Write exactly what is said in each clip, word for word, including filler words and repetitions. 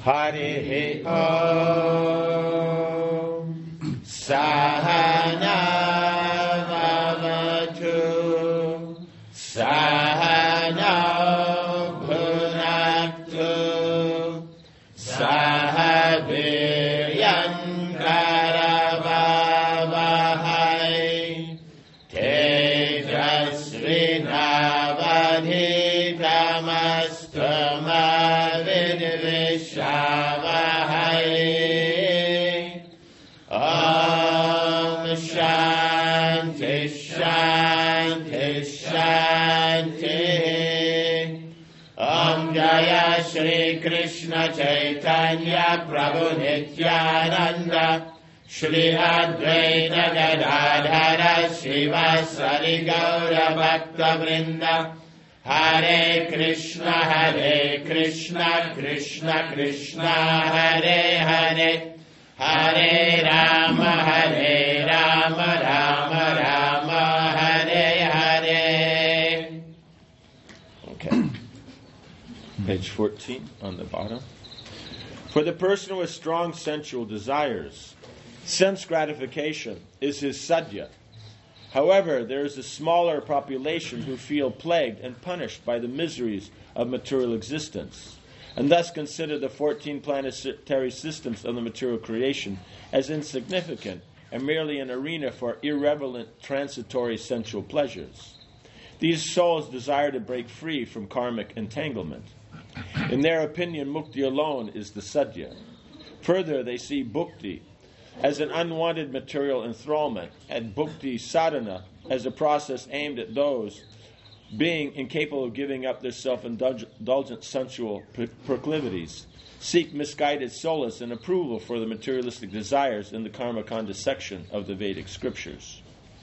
Harihi Om Sahana Vavatu Sahana Bhunaktu Sahabiryan Karavavahai Tejasvinavadhitamastu Vidvishavahai. Om Shanti Shanti Shanti. Om Jaya Shri Krishna Chaitanya Prabhu Nityananda Shri Advaita Gadadhara Shivasari Gaura Bhakta Vrinda. Hare Krishna Hare Krishna Krishna Krishna Hare Hare Hare Rama Hare Rama Rama Rama Hare Hare. Okay. Page fourteen on the bottom. For the person with strong sensual desires, sense gratification is his sadhya. However, there is a smaller population who feel plagued and punished by the miseries of material existence, and thus consider the fourteen planetary systems of the material creation as insignificant and merely an arena for irrelevant transitory sensual pleasures. These souls desire to break free from karmic entanglement. In their opinion, mukti alone is the sadhya. Further, they see bhukti as an unwanted material enthrallment, and bhukti sadhana as a process aimed at those being incapable of giving up their self-indulgent sensual proclivities, seek misguided solace and approval for the materialistic desires in the Karmakanda section of the Vedic scriptures.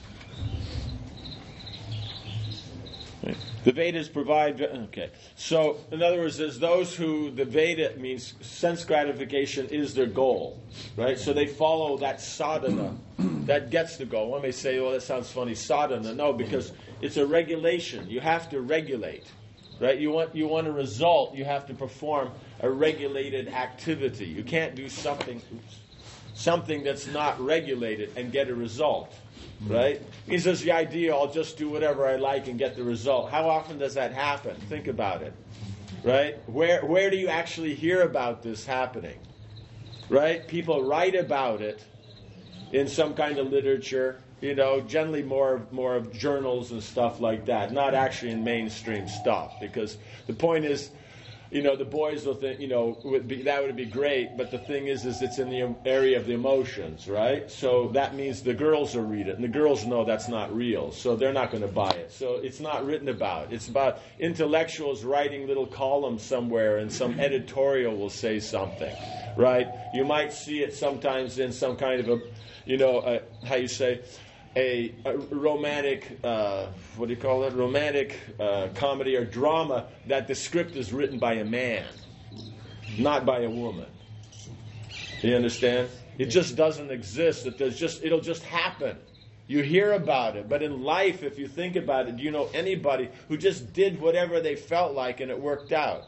The Vedas provide, okay, so in other words, there's those who, the Veda means sense gratification is their goal, right? So they follow that sadhana, that gets the goal. One may say, well, that sounds funny, sadhana. No, because it's a regulation. You have to regulate, right? You want, you want a result, you have to perform a regulated activity. You can't do something, oops, something that's not regulated and get a result. Right? He says the idea, I'll just do whatever I like and get the result. How often does that happen? Think about it. Right? Where where do you actually hear about this happening? Right? People write about it in some kind of literature, you know, generally more more of journals and stuff like that, not actually in mainstream stuff. Because the point is, you know, the boys will think, you know, would be, that would be great, but the thing is, is it's in the area of the emotions, right? So that means the girls will read it, and the girls know that's not real, so they're not going to buy it. So it's not written about. It's about intellectuals writing little columns somewhere, and some editorial will say something, right? You might see it sometimes in some kind of a, you know, a, how you say, A, a romantic, uh, what do you call it? Romantic uh, comedy or drama that the script is written by a man, not by a woman. Do you understand? It just doesn't exist. It does just. It'll just happen. You hear about it, but in life, if you think about it, do you know anybody who just did whatever they felt like and it worked out?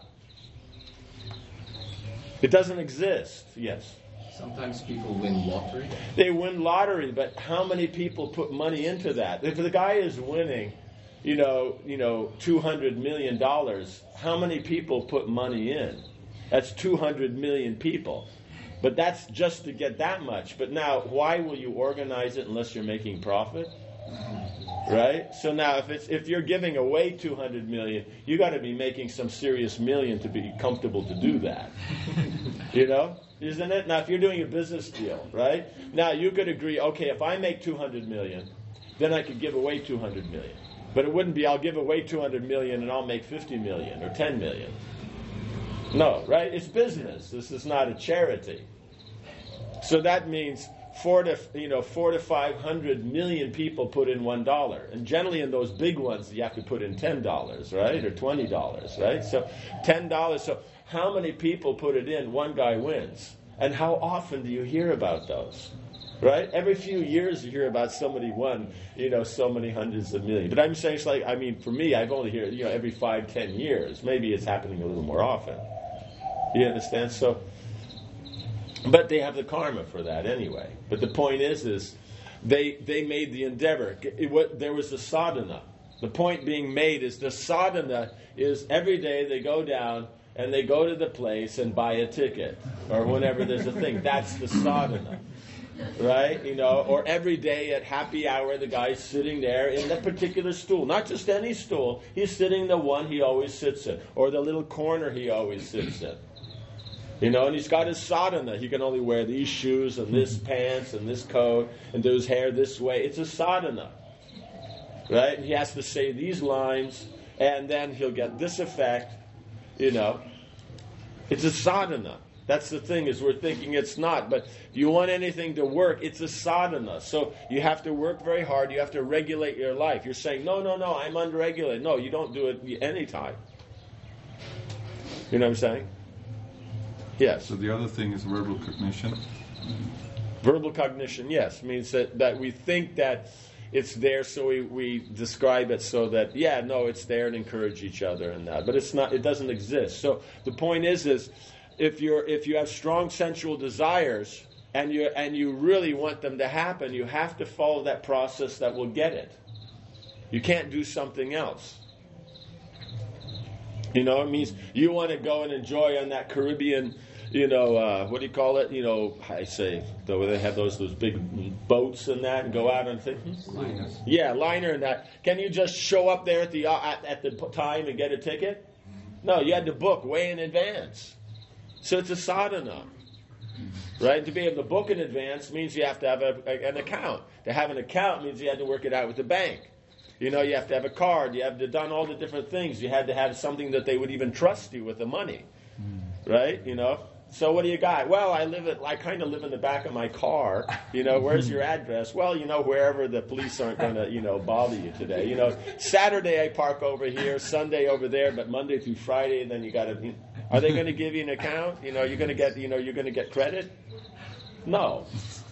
It doesn't exist. Yes. Sometimes people win lottery. They win lottery, but how many people put money into that? If the guy is winning, you know, you know, two hundred million dollars, how many people put money in? That's two hundred million people. But that's just to get that much. But now, why will you organize it unless you're making profit? Right? So now, if it's if you're giving away two hundred million, you got to be making some serious million to be comfortable to do that. You know? Isn't it? Now, if you're doing a business deal, right? Now, you could agree, okay, if I make two hundred million, then I could give away two hundred million. But it wouldn't be, I'll give away two hundred million and I'll make fifty million or ten million. No, right? It's business. This is not a charity. So that means four to, you know, four to five hundred million people put in one dollar. And generally in those big ones, you have to put in ten dollars, right? Or twenty dollars, right? So ten dollars. So how many people put it in? One guy wins. And how often do you hear about those? Right? Every few years you hear about somebody won, you know, so many hundreds of millions. But I'm saying it's like, I mean, for me, I've only heard, you know, every five, ten years. Maybe it's happening a little more often. You understand? So But they have the karma for that anyway. But the point is, is they they made the endeavor. It, what, there was the sadhana. The point being made is the sadhana is every day they go down and they go to the place and buy a ticket, or whenever there's a thing. That's the sadhana. Right? You know, or every day at happy hour the guy's sitting there in that particular stool. Not just any stool. He's sitting the one he always sits in. Or the little corner he always sits in. You know, and he's got his sadhana. He can only wear these shoes and this pants and this coat and do his hair this way. It's a sadhana. Right? And he has to say these lines, and then he'll get this effect. You know. It's a sadhana. That's the thing, is we're thinking it's not. But if you want anything to work, it's a sadhana. So you have to work very hard. You have to regulate your life. You're saying, no, no, no, I'm unregulated. No, you don't do it anytime. You know what I'm saying? Yes. So the other thing is verbal cognition. Verbal cognition, yes, means that, that we think that it's there, so we, we describe it so that, yeah, no, it's there, and encourage each other and that. But it's not. It doesn't exist. So the point is, is if you're if you have strong sensual desires and you and you really want them to happen, you have to follow that process that will get it. You can't do something else. You know, it means you want to go and enjoy on that Caribbean, you know, uh, what do you call it? You know, I say, though they have those those big boats and that, and go out and things. Liners. Yeah, liner and that. Can you just show up there at the uh, at, at the time and get a ticket? No, you had to book way in advance. So it's a sadhana, right? To be able to book in advance means you have to have a, a, an account. To have an account means you had to work it out with the bank. You know, you have to have a card. You have to done all the different things. You had to have something that they would even trust you with the money, right? You know. So what do you got? Well, I live at. I kind of live in the back of my car. You know, where's your address? Well, you know, wherever the police aren't going to, you know, bother you today. You know, Saturday I park over here, Sunday over there, but Monday through Friday, then you got to. You know, are they going to give you an account? You know, you're going to get. You know, you're going to get credit. No.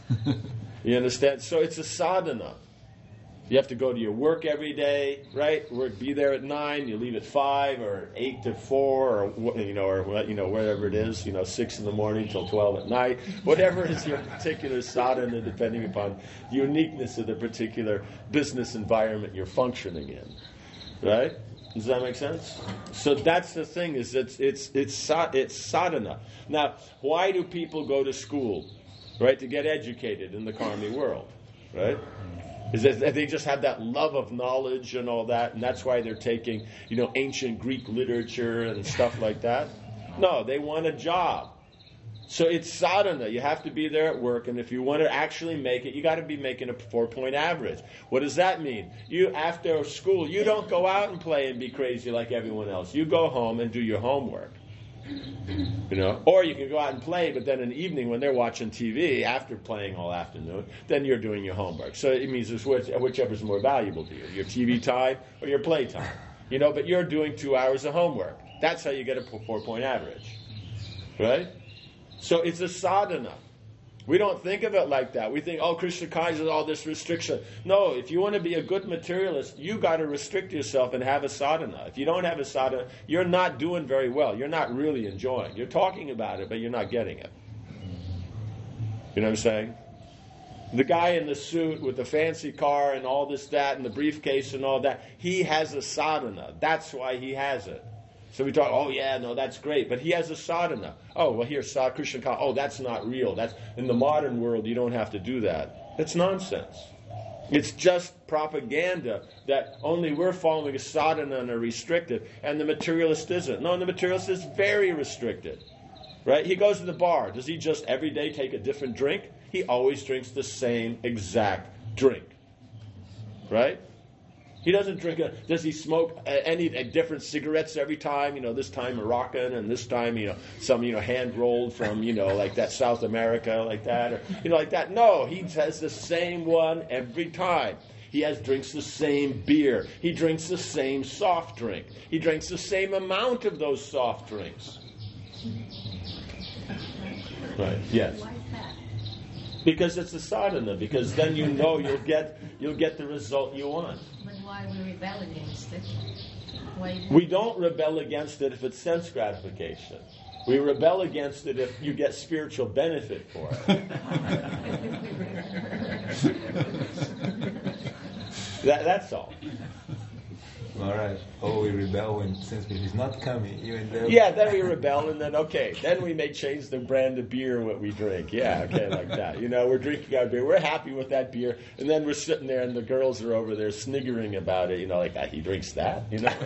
You understand? So it's a sadhana. You have to go to your work every day, right? Work, be there at nine. You leave at five, or eight to four, or you know, or you know, wherever it is. You know, six in the morning till twelve at night. Whatever is your particular sadhana, depending upon the uniqueness of the particular business environment you're functioning in, right? Does that make sense? So that's the thing. Is it's it's it's it's sadhana. Now, why do people go to school, right? To get educated in the karmic world, right? Is that they just have that love of knowledge and all that, and that's why they're taking, you know, ancient Greek literature and stuff like that? No, they want a job. So it's sadhana. You have to be there at work, and if you want to actually make it, you got to be making a four-point average. What does that mean? You, after school, you don't go out and play and be crazy like everyone else. You go home and do your homework. You know, or you can go out and play, but then in the evening when they're watching T V after playing all afternoon, then you're doing your homework. So it means it's which, whichever's more valuable to you, your T V time or your play time. You know, but you're doing two hours of homework. That's how you get a four-point average, right? So it's a sadhana. We don't think of it like that. We think, oh, Krishna consciousness is all this restriction. No, if you want to be a good materialist, you got to restrict yourself and have a sadhana. If you don't have a sadhana, you're not doing very well. You're not really enjoying. You're talking about it, but you're not getting it. You know what I'm saying? The guy in the suit with the fancy car and all this, that, and the briefcase and all that, he has a sadhana. That's why he has it. So we talk, oh yeah, no, that's great. But he has a sadhana. Oh, well, here, Sa Krishna Ka, oh, that's not real. That's in the modern world, you don't have to do that. That's nonsense. It's just propaganda that only we're following a sadhana and are restricted, and the materialist isn't. No, the materialist is very restricted. Right? He goes to the bar. Does he just every day take a different drink? He always drinks the same exact drink. Right? He doesn't drink a, does he smoke any uh, different cigarettes every time? You know, this time Moroccan and this time, you know, some, you know, hand-rolled from, you know, like that South America, like that, or, you know, like that. No, he has the same one every time. He has drinks the same beer. He drinks the same soft drink. He drinks the same amount of those soft drinks. Right, yes. Because it's a sadhana, because then you know you'll get you'll get the result you want. But why we rebel against it? Why we don't rebel against it if it's sense gratification. We rebel against it if you get spiritual benefit for it. that, that's all. All right. Oh, we rebel when since he's not coming, even though. Yeah, then we rebel, and then okay, then we may change the brand of beer what we drink. Yeah, okay, like that. You know, we're drinking our beer, we're happy with that beer, and then we're sitting there, and the girls are over there sniggering about it. You know, like ah, he drinks that. You know.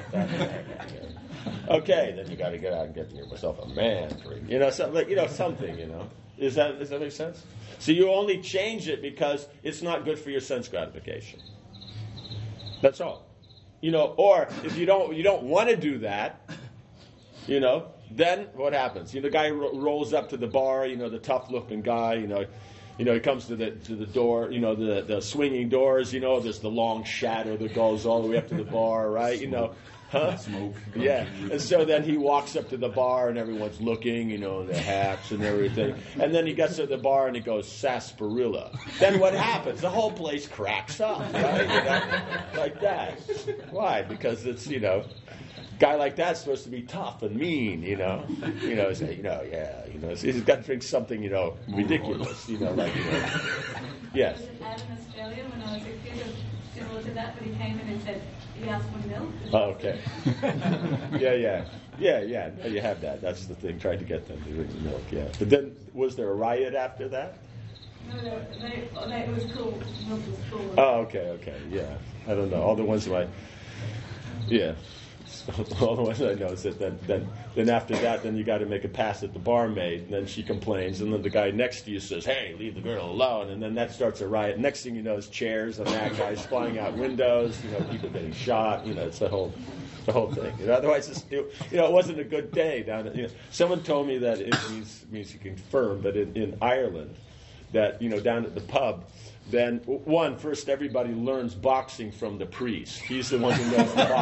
Okay, then you got to get out and get yourself a man drink. You know, something like you know something. You know, is that does that make sense? So you only change it because it's not good for your sense gratification. That's all. You know, or if you don't you don't want to do that, you know, then what happens? You know, the guy ro- rolls up to the bar. You know, the tough-looking guy. You know, you know, he comes to the to the door. You know, the the swinging doors. You know, there's the long shadow that goes all the way up to the bar, right? You know, huh? Smoke. Yeah. And so then he walks up to the bar, and everyone's looking. You know, their hats and everything. And then he gets to the bar, and he goes sarsaparilla. Then what happens? The whole place cracks up, right? You know, like that. Why? Because it's, you know, guy like that's supposed to be tough and mean, you know. You know, say, you know, yeah, you know, he's got to drink something, you know, ridiculous, you know, like, you know. Yes. Was it out in Australia when I was a kid, similar to that, but he came in and said, he asked for milk? Oh, okay. Yeah, yeah. Yeah, yeah. You have that. That's the thing, trying to get them to drink the milk, yeah. But then, was there a riot after that? No, no, they, they, it was cool. Milk was cool. Oh, okay, okay, yeah. I don't know. All the ones who I, yeah. All the ones I know is that then, then, then after that, then you got to make a pass at the barmaid, and then she complains, and then the guy next to you says, "Hey, leave the girl alone," and then that starts a riot. Next thing you know, is chairs and that guy's flying out windows. You know, people getting shot. You know, it's the whole, the whole thing. You know, otherwise, it's, it, you know, it wasn't a good day down. You know, someone told me that it means means you confirm, but in, in Ireland, that you know, down at the pub. Then, one, first everybody learns boxing from the priest. He's the one who knows the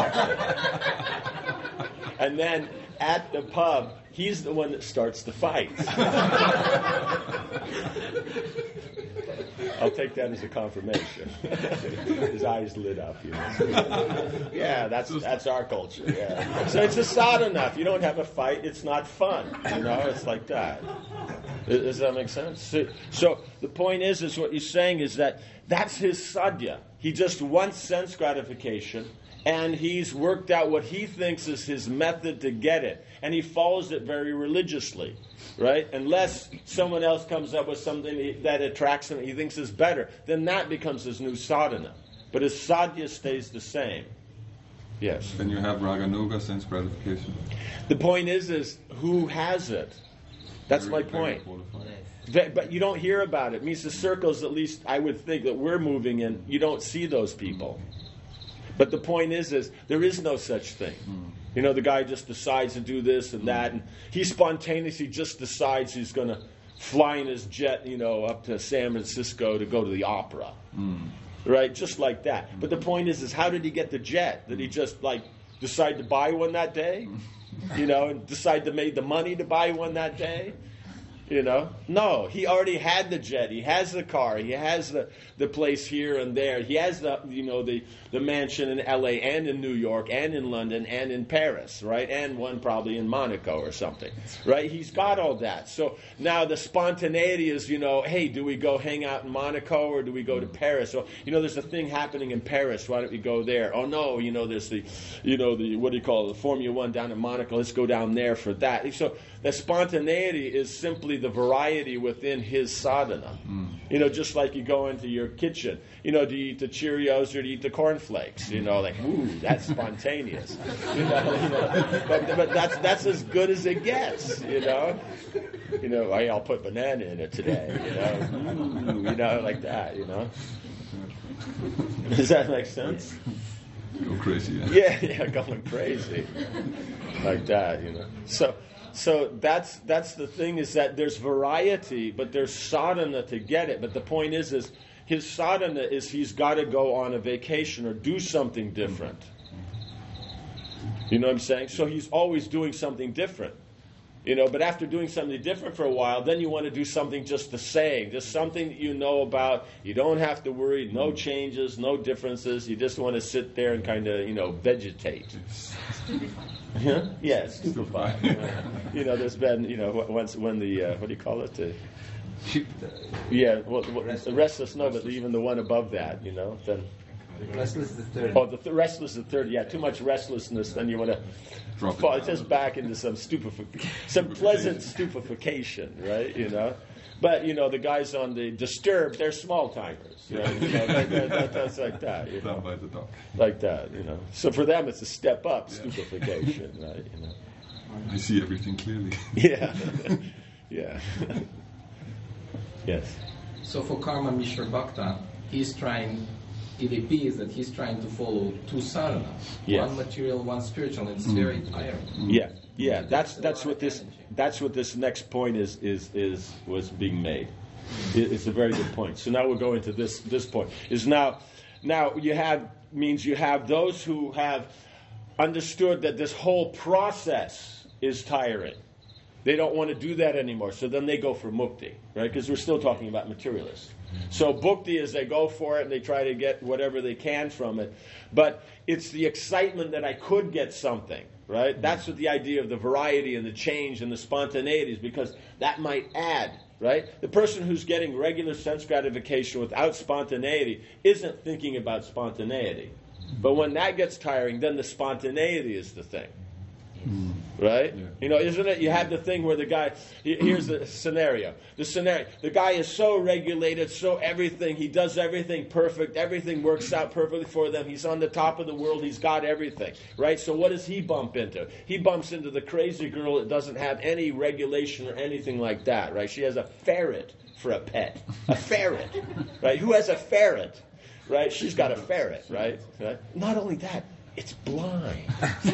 boxing. And then, at the pub, he's the one that starts the fights. I'll take that as a confirmation. His eyes lit up, you know. Yeah, that's that's our culture, yeah. So it's just odd enough. You don't have a fight, it's not fun. You know, it's like that. Does that make sense? So, so the point is, is what you're saying is that that's his sadhya. He just wants sense gratification, and he's worked out what he thinks is his method to get it, and he follows it very religiously, right? Unless someone else comes up with something that attracts him, he thinks is better, then that becomes his new sadhana. But his sadhya stays the same. Yes. Then you have raganuga, sense gratification. The point is, is who has it? That's Very, my very point. qualified. That, but you don't hear about it. It means the circles, at least I would think, that we're moving in, you don't see those people. But the point is, is there is no such thing. Mm. You know, the guy just decides to do this and that, and he spontaneously just decides he's going to fly in his jet, you know, up to San Francisco to go to the opera. Mm. Right? Just like that. But the point is, is how did he get the jet? Did he just, like, decide to buy one that day? You know, and decide to make the money to buy one that day? You know? No, he already had the jet. He has the car. He has the, the place here and there. He has the, you know, the, the mansion in L A and in New York and in London and in Paris, right? And one probably in Monaco or something, right? He's got all that. So now the spontaneity is, you know, hey, do we go hang out in Monaco or do we go to Paris? Or, you know, there's a thing happening in Paris. Why don't we go there? Oh, no, you know, there's the, you know, the, what do you call it, the Formula One down in Monaco. Let's go down there for that. So the spontaneity is simply the variety within his sadhana. Mm. You know, just like you go into your kitchen. You know, do you eat the Cheerios or do you eat the cornflakes? You know, like, ooh, that's spontaneous. You know, you know but, but that's that's as good as it gets. You know, you know, hey, I'll put banana in it today. You know, ooh, you know, like that. You know, does that make sense? Go crazy. Yeah. Yeah, yeah, going crazy, like that. You know, so. So that's that's the thing, is that there's variety, but there's sadhana to get it. But the point is, is his sadhana is he's got to go on a vacation or do something different. You know what I'm saying? So he's always doing something different. You know, but after doing something different for a while, then you want to do something just the same, just something that you know about. You don't have to worry, no changes, no differences. You just want to sit there and kind of, you know, vegetate. Huh? Yeah, stupefy. You know, there's been, you know, once when the uh, what do you call it? Uh, yeah, well, well, restless. restless. No, but even the one above that, you know, then. Restless is the third. Oh, the th- restless is the third. Yeah, too much restlessness, then you want to Drop fall it just back into some stupefac- some pleasant stupefaction, right? You know, but you know the guys on the Disturbed, they're small timers, right? You know, that, that, that, that's like that, you know, Down by the dock. like that, you know. So for them, it's a step up stupefaction, right? You know. I see everything clearly. Yeah, yeah, yes. So for Karma Mishra Bhakta, he's trying, it appears that he's trying to follow two sadhanas, Yes. one material, one spiritual, and it's very tiring. Yeah, yeah. That's that's what this that's what this next point is is is was being made. It, it's a very good point. So now we'll go into this this point. Is now now you have means you have those who have understood that this whole process is tiring. They don't want to do that anymore. So then they go for mukti, right? Because we're still talking about materialists. So bhukti is they go for it and they try to get whatever they can from it. But it's the excitement that I could get something, right? That's what the idea of the variety and the change and the spontaneity is, because that might add, right? The person who's getting regular sense gratification without spontaneity isn't thinking about spontaneity. But when that gets tiring, then the spontaneity is the thing. Right? Yeah. You know, isn't it? You had the thing where the guy, here's the scenario. The scenario, the guy is so regulated, so everything, he does everything perfect, everything works out perfectly for them. He's on the top of the world, he's got everything. Right? So what does he bump into? He bumps into the crazy girl that doesn't have any regulation or anything like that. Right? She has a ferret for a pet. A ferret. Right? Who has a ferret? Right? She's got a ferret, right? Right? Not only that, it's blind.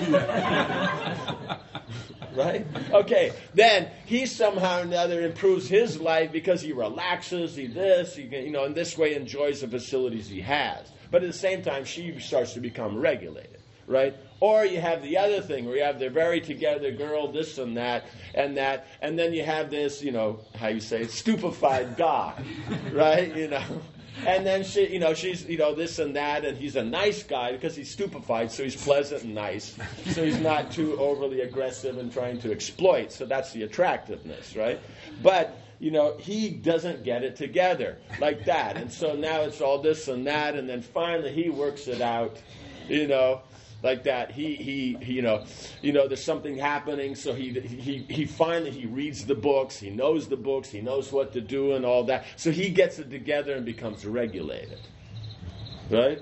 Right? Okay. Then he somehow or another improves his life because he relaxes, he this, he you know, in this way enjoys the facilities he has. But at the same time, she starts to become regulated. Right? Or you have the other thing where you have the very together girl, this and that, and that, and then you have this, you know, how you say it, stupefied guy. Right? You know. And then she, you know, she's, you know, this and that, and he's a nice guy because he's stupefied, so he's pleasant and nice. So he's not too overly aggressive and trying to exploit. So that's the attractiveness, right? But, you know, he doesn't get it together like that. And so now it's all this and that, and then finally he works it out, you know, like that. He, he, he you know, you know, there's something happening. So he, he, he finally he reads the books. He knows the books. He knows what to do and all that. So he gets it together and becomes regulated. Right?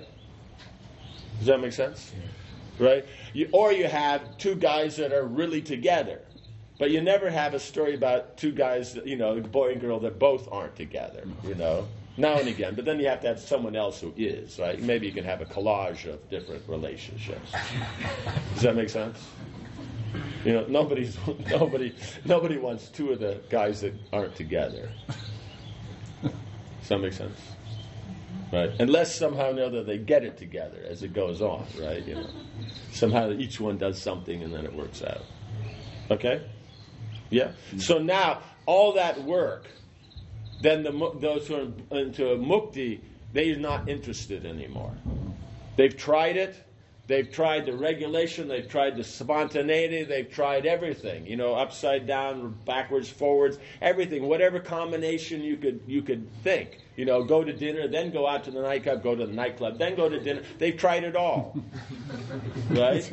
Does that make sense? Right? You, or you have two guys that are really together, but you never have a story about two guys, you know, boy and girl that both aren't together. You know. Now and again, but then you have to have someone else who is, right? Maybe you can have a collage of different relationships. Does that make sense? You know, nobody's nobody nobody wants two of the guys that aren't together. Does that make sense? Right? Unless somehow or another they get it together as it goes on, right? You know, somehow each one does something and then it works out. Okay? Yeah. So now all that work. Then the, those who are into mukti, they're not interested anymore. They've tried it. They've tried the regulation. They've tried the spontaneity. They've tried everything. You know, upside down, backwards, forwards, everything. Whatever combination you could you could think. You know, go to dinner, then go out to the nightclub, go to the nightclub, then go to dinner. They've tried it all. Right?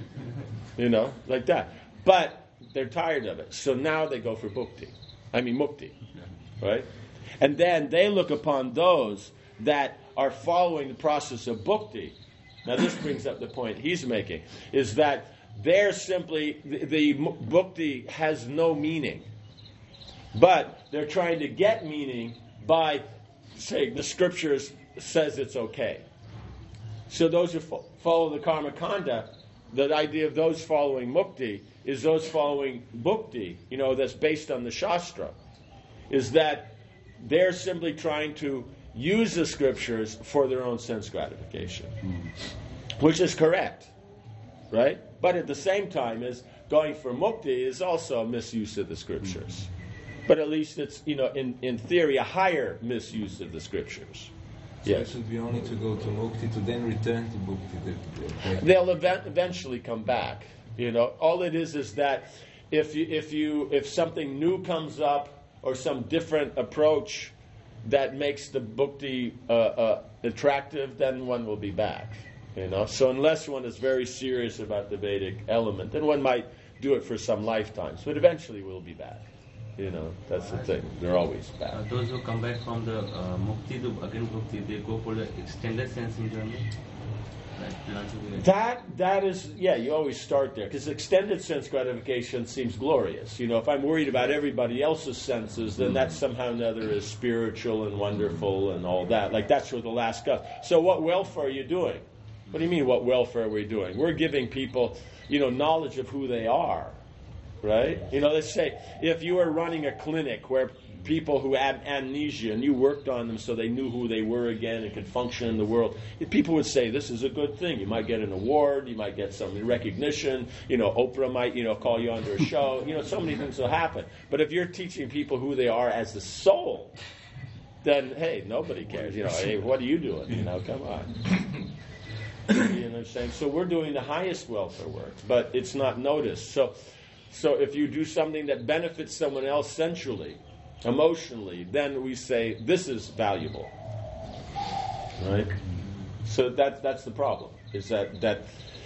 You know, like that. But they're tired of it. So now they go for bhukti. I mean mukti. Right? And then they look upon those that are following the process of bhukti. Now this brings up the point he's making, is that they're simply, the, the bhukti has no meaning. But they're trying to get meaning by saying the scriptures says it's okay. So those who fo- follow the karma kanda, the idea of those following mukti is those following bhukti, you know, that's based on the shastra. Is that they're simply trying to use the scriptures for their own sense gratification, mm. which is correct, right? But at the same time, is going for mukti is also a misuse of the scriptures. But at least it's, you know, in, in theory, a higher misuse of the scriptures. So Yes. it should be only to go to mukti to then return to bhukti. The- the- They'll event, eventually come back. You know, all it is is that if you, if you if something new comes up or some different approach that makes the bhukti uh, uh, attractive, then one will be back. You know, so unless one is very serious about the Vedic element, then one might do it for some lifetimes, but eventually we'll be back. You know, that's the thing. They're always back. Uh, those who come back from the uh, mukti to again bhakti, they go for the extended sensing journey. Like Lanchakya. That that is yeah. You always start there because extended sense gratification seems glorious. You know, if I'm worried about everybody else's senses, then that somehow or another is spiritual and wonderful and all that. Like that's where the last goes. So what welfare are you doing? What do you mean? What welfare are we doing? We're giving people, you know, knowledge of who they are, right? You know, let's say if you were running a clinic where people who had amnesia and you worked on them so they knew who they were again and could function in the world, people would say this is a good thing. You might get an award, you might get some recognition, you know, Oprah might, you know, call you onto a show, you know, so many things will happen. But if you're teaching people who they are as the soul, then hey, nobody cares. You know, hey, what are you doing? You know, come on. You know what I'm saying? So we're doing the highest welfare work, but it's not noticed. So so if you do something that benefits someone else sensually, emotionally, then we say this is valuable, right? So that that's the problem. Is that that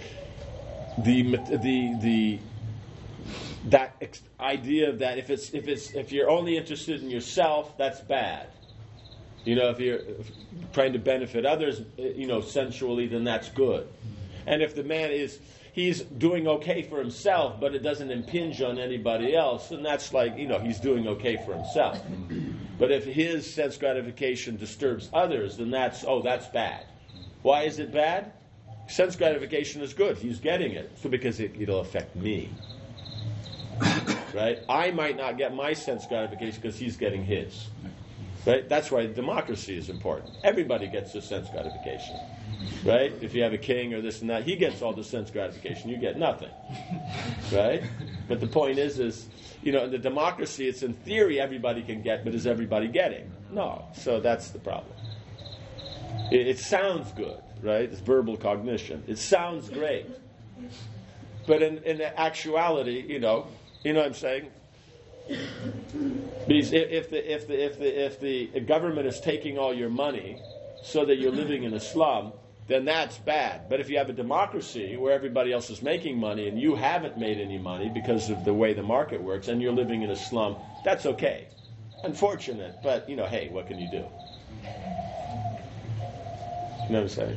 the the the that ex- idea that if it's if it's if you're only interested in yourself, that's bad. You know, if you're trying to benefit others, you know, sensually, then that's good. And if the man is he's doing okay for himself, but it doesn't impinge on anybody else, and that's like, you know, he's doing okay for himself. But if his sense gratification disturbs others, then that's, oh, that's bad. Why is it bad? Sense gratification is good. He's getting it. So because it, it'll affect me. Right? I might not get my sense gratification because he's getting his. Right? That's why democracy is important. Everybody gets a sense gratification. Right? If you have a king or this and that, he gets all the sense gratification. You get nothing. Right? But the point is, is, you know, in the democracy, it's in theory everybody can get, but is everybody getting? No. So that's the problem. It, it sounds good, right? It's verbal cognition. It sounds great. But in, in actuality, you know, you know what I'm saying? Because if the if the if the if the government is taking all your money so that you're living in a slum, then that's bad. But if you have a democracy where everybody else is making money and you haven't made any money because of the way the market works and you're living in a slum, that's okay. Unfortunate, but you know, hey, what can you do? You know what I'm saying?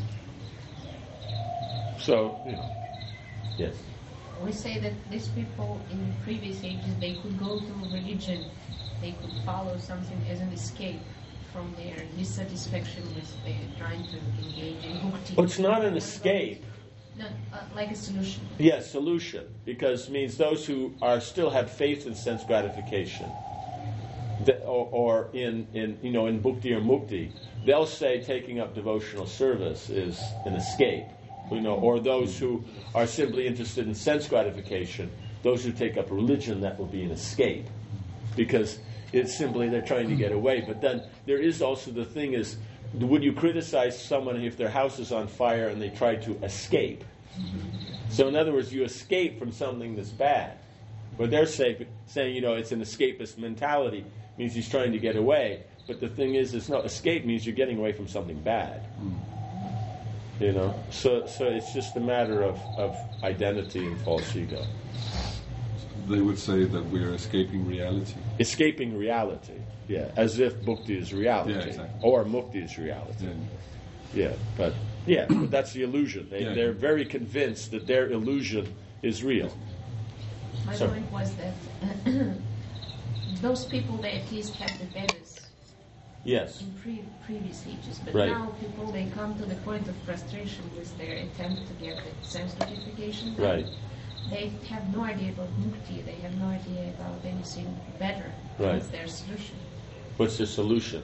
So, you know, yes. We say that these people in previous ages, they could go to religion, they could follow something as an escape from their dissatisfaction with uh, trying to engage in bhakti. Well, it's not an escape. No, uh, like a solution. Yes, solution, because it means those who are still have faith in sense gratification, that, or, or in, in you know in bhakti or mukti, they'll say taking up devotional service is an escape. You know, or those who are simply interested in sense gratification, those who take up religion, that will be an escape, because it's simply they're trying to get away. But then there is also the thing is, would you criticize someone if their house is on fire and they try to escape? So in other words, you escape from something that's bad. But they're say, saying, you know, it's an escapist mentality, means he's trying to get away. But the thing is, it's not escape means you're getting away from something bad. You know, so so it's just a matter of, of identity and false ego. They would say that we are escaping reality. Escaping reality, yeah, as if bhakti is reality, Yeah, exactly. or mukti is reality. Yeah. Yeah, but yeah, but that's the illusion. They, Yeah. They're very convinced that their illusion is real. My Sorry. point was that those people, they at least had the Vedas Yes, in pre- previous ages, but Right. now people, they come to the point of frustration with their attempt to get the sense gratification. right, They have no idea about mukti, they have no idea about anything better. Right. What's their solution? What's the solution?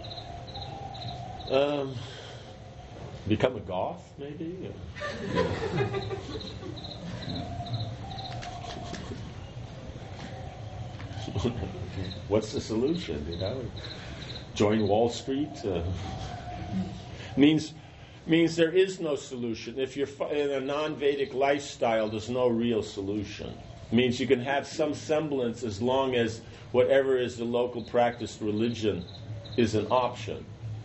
Um, become a goth, maybe? What's the solution? You know, join Wall Street uh, means means there is no solution. If you're in a non-Vedic lifestyle, there's no real solution. It means you can have some semblance as long as whatever is the local practiced religion is an option.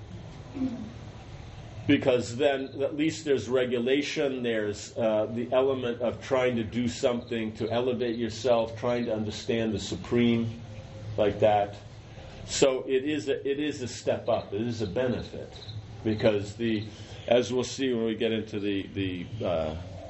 Because then at least there's regulation, there's uh, the element of trying to do something to elevate yourself, trying to understand the supreme, like that. So it is a, it is a step up, it is a benefit. Because the, as we'll see when we get into the, the uh,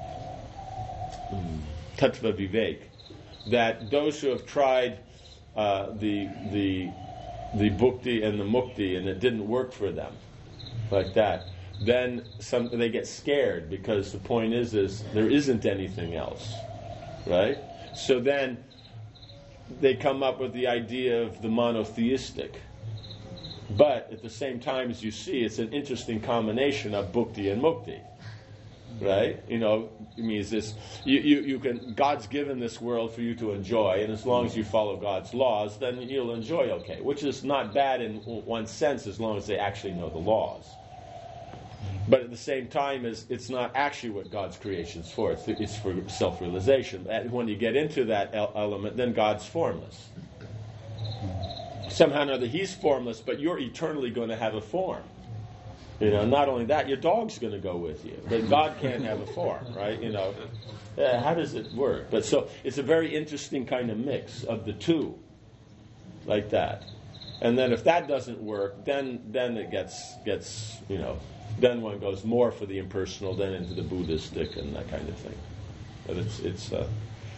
Tattva Vivek, that those who have tried uh, the, the, the Bhukti and the Mukti and it didn't work for them, like that, then some, they get scared because the point is, is there isn't anything else, right? So then they come up with the idea of the monotheistic. But at the same time, as you see, it's an interesting combination of bhukti and mukti, right? You know, it means this, you, you, you can, God's given this world for you to enjoy, and as long as you follow God's laws, then you'll enjoy okay, which is not bad in one sense as long as they actually know the laws. But at the same time, is it's not actually what God's creation is for. It's, it's for self-realization. And when you get into that el- element, then God's formless. Somehow or another, He's formless, but you're eternally going to have a form. You know, not only that, your dog's going to go with you. But God can't have a form, right? You know, uh, how does it work? But so it's a very interesting kind of mix of the two, like that. And then if that doesn't work, then then it gets gets you know. Then one goes more for the impersonal, then into the Buddhistic and that kind of thing. But it's it's uh,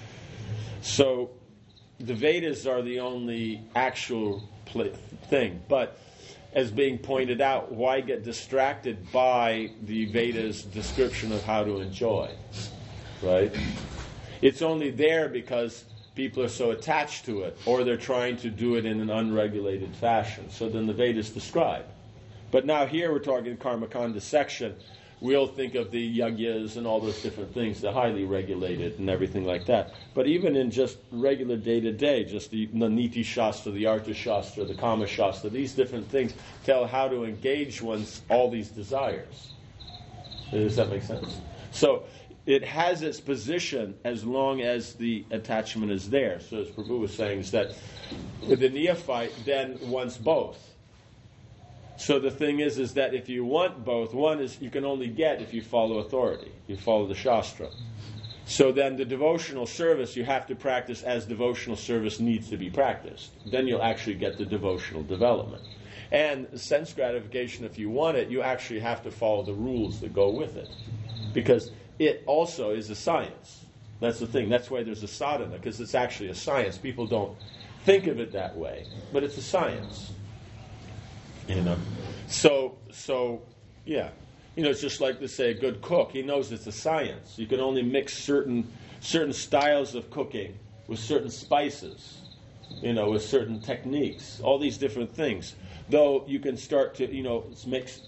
so the Vedas are the only actual pl- thing. But as being pointed out, why get distracted by the Vedas' description of how to enjoy, right? It's only there because people are so attached to it, or they're trying to do it in an unregulated fashion. So then the Vedas describe. But now here we're talking Karmakanda section. We'll think of the yagyas and all those different things, the highly regulated and everything like that. But even in just regular day-to-day, just the, the Niti Shastra, the Artha Shastra, the Kama Shastra, these different things tell how to engage one's all these desires. Does that make sense? So it has its position as long as the attachment is there. So as Prabhu was saying, is that with the neophyte then wants both. So the thing is, is that if you want both, one is you can only get if you follow authority, you follow the Shastra. So then the devotional service you have to practice as devotional service needs to be practiced. Then you'll actually get the devotional development. And sense gratification, if you want it, you actually have to follow the rules that go with it. Because it also is a science. That's the thing. That's why there's a sadhana, because it's actually a science. People don't think of it that way, but it's a science. You know, so so yeah, you know, it's just like to say a good cook. He knows it's a science. You can only mix certain certain styles of cooking with certain spices, you know, with certain techniques. All these different things. Though you can start to, you know, mix,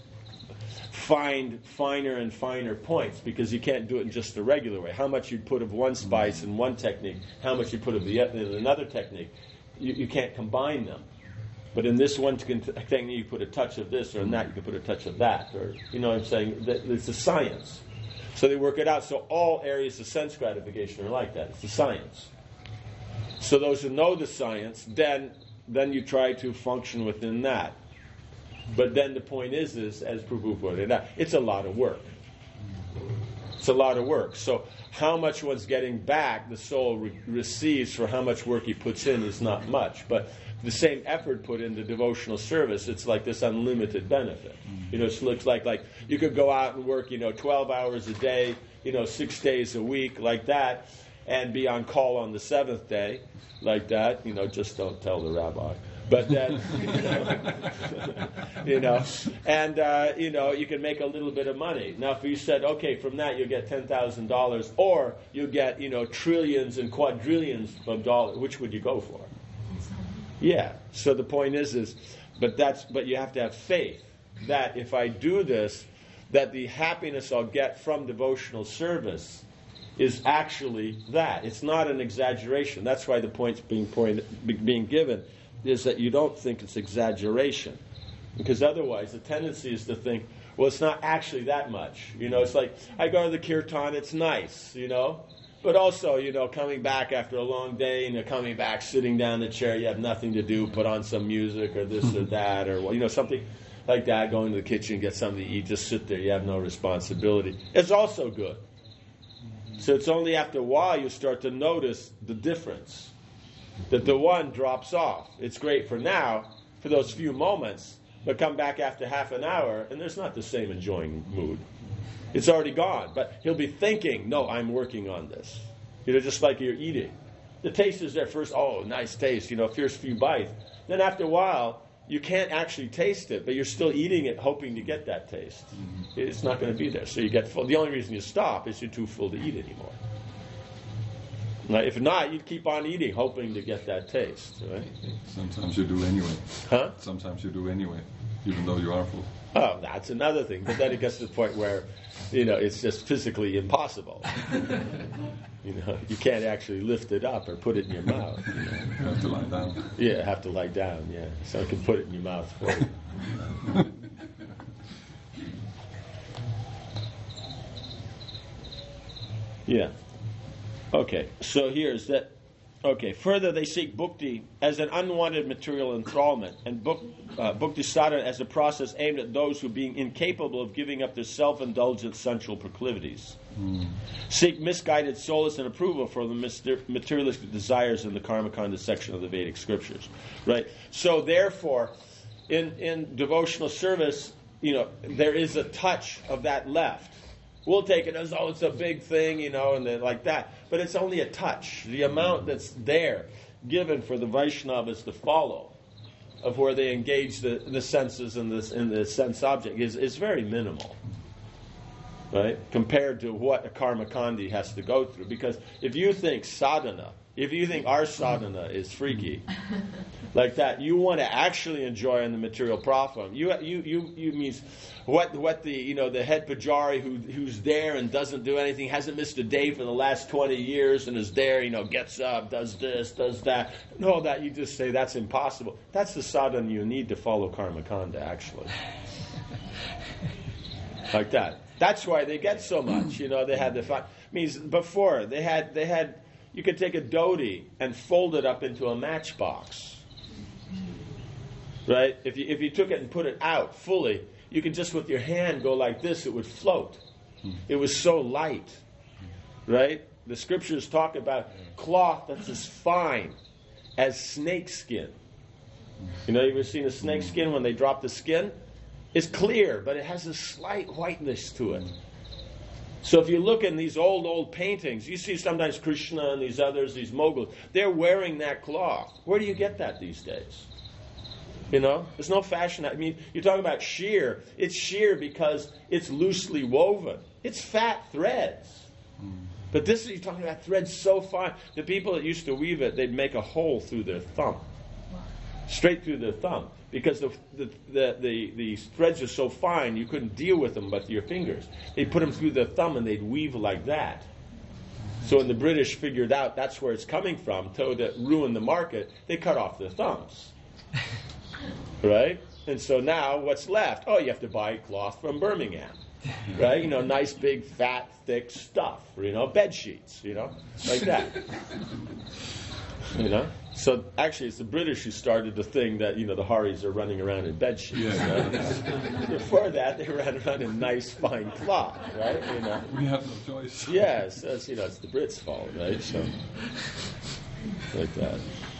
find finer and finer points because you can't do it in just the regular way. How much you put of one spice in one technique, how much you put of the in another technique, you, you can't combine them. But in this one technique, you put a touch of this, or in that, you can put a touch of that. Or, you know what I'm saying? It's a science. So they work it out. So all areas of sense gratification are like that. It's a science. So those who know the science, then then you try to function within that. But then the point is, is as Prabhu pointed out, it's a lot of work. It's a lot of work. So how much one's getting back, the soul re- receives for how much work he puts in is not much. But the same effort put into devotional service, it's like this unlimited benefit. You know, it looks like like you could go out and work, you know, twelve hours a day, you know, six days a week, like that, and be on call on the seventh day, like that. You know, just don't tell the rabbi. But then, you know, and, uh, you know, you can make a little bit of money. Now, if you said, okay, from that you'll get ten thousand dollars, or you get, you know, trillions and quadrillions of dollars, which would you go for? Yeah. So the point is, is, but that's, but you have to have faith that if I do this, that the happiness I'll get from devotional service is actually that. It's not an exaggeration. That's why the point's being pointed, being given is that you don't think it's exaggeration. Because otherwise, the tendency is to think, well, it's not actually that much. You know, it's like, I go to the kirtan, it's nice, you know. But also, you know, coming back after a long day, and you're coming back, sitting down in the chair, you have nothing to do, put on some music or this or that, or, you know, something like that, go into the kitchen, get something to eat, just sit there, you have no responsibility. It's also good. So it's only after a while you start to notice the difference, that the one drops off. It's great for now, for those few moments, but come back after half an hour, and there's not the same enjoying mood. It's already gone. But he'll be thinking, no, I'm working on this. You know, just like you're eating. The taste is there first, oh, nice taste, you know, first few bites. Then after a while, you can't actually taste it, but you're still eating it hoping to get that taste. Mm-hmm. It's not going to be there. So you get full. The only reason you stop is you're too full to eat anymore. Now, if not, you'd keep on eating, hoping to get that taste. Right? Sometimes you do anyway. Huh? Sometimes you do anyway, even though you are full. Oh, that's another thing. But then it gets to the point where, you know, it's just physically impossible. You know, you can't actually lift it up or put it in your mouth. You know? You have to lie down. Yeah, have to lie down, yeah. So I can put it in your mouth for you. Yeah. Okay, so here's that. Okay, further they seek bhukti as an unwanted material enthrallment, and bhuk, uh, bhukti sadhana as a process aimed at those who, being incapable of giving up their self-indulgent sensual proclivities, mm. seek misguided solace and approval for the mister- materialistic desires in the Karmakanda section of the Vedic scriptures. Right? So therefore, in, in devotional service, you know, there is a touch of that left. We'll take it as, oh, it's a big thing, you know, and then like that. But it's only a touch. The amount that's there, given for the Vaishnavas to follow, of where they engage the, the senses in, this, in the sense object, is, is very minimal. Right? Compared to what a Karmakandi has to go through. Because if you think sadhana, if you think our sadhana is freaky, like that, you want to actually enjoy in the material profit. You, you, you, you means what, what the, you know, the head pujari who, who's there and doesn't do anything, hasn't missed a day for the last twenty years, and is there, you know, gets up, does this, does that, and all that. You just say that's impossible. That's the sadhana you need to follow Karmakanda, actually. Like that. That's why they get so much. You know, they had the fact means before they had they had. You could take a dhoti and fold it up into a matchbox. Right? If you if you took it and put it out fully, you could just with your hand go like this, it would float. It was so light. Right? The scriptures talk about cloth that's as fine as snake skin. You know, you ever seen a snake skin when they drop the skin? It's clear, but it has a slight whiteness to it. So if you look in these old, old paintings, you see sometimes Krishna and these others, these moguls, they're wearing that cloth. Where do you get that these days? You know, there's no fashion. I mean, you're talking about sheer. It's sheer because it's loosely woven. It's fat threads. But this is, you're talking about threads so fine. The people that used to weave it, they'd make a hole through their thumb. Straight through their thumb. Because the, the the, the the threads are so fine, you couldn't deal with them with your fingers. They'd put them through their thumb and they'd weave like that. So when the British figured out that's where it's coming from, to, to ruin the market, they cut off their thumbs. Right? And so now what's left? Oh, you have to buy cloth from Birmingham. Right? You know, nice big fat thick stuff. You know, bed sheets, you know, like that. You know? So actually, it's the British who started the thing that, you know, the Haris are running around in bed sheets. Yeah. Right? Before that, they ran around in nice, fine cloth, right? You know. We have no choice. Yes, yeah, you know, it's the Brits' fault, right? So, like that.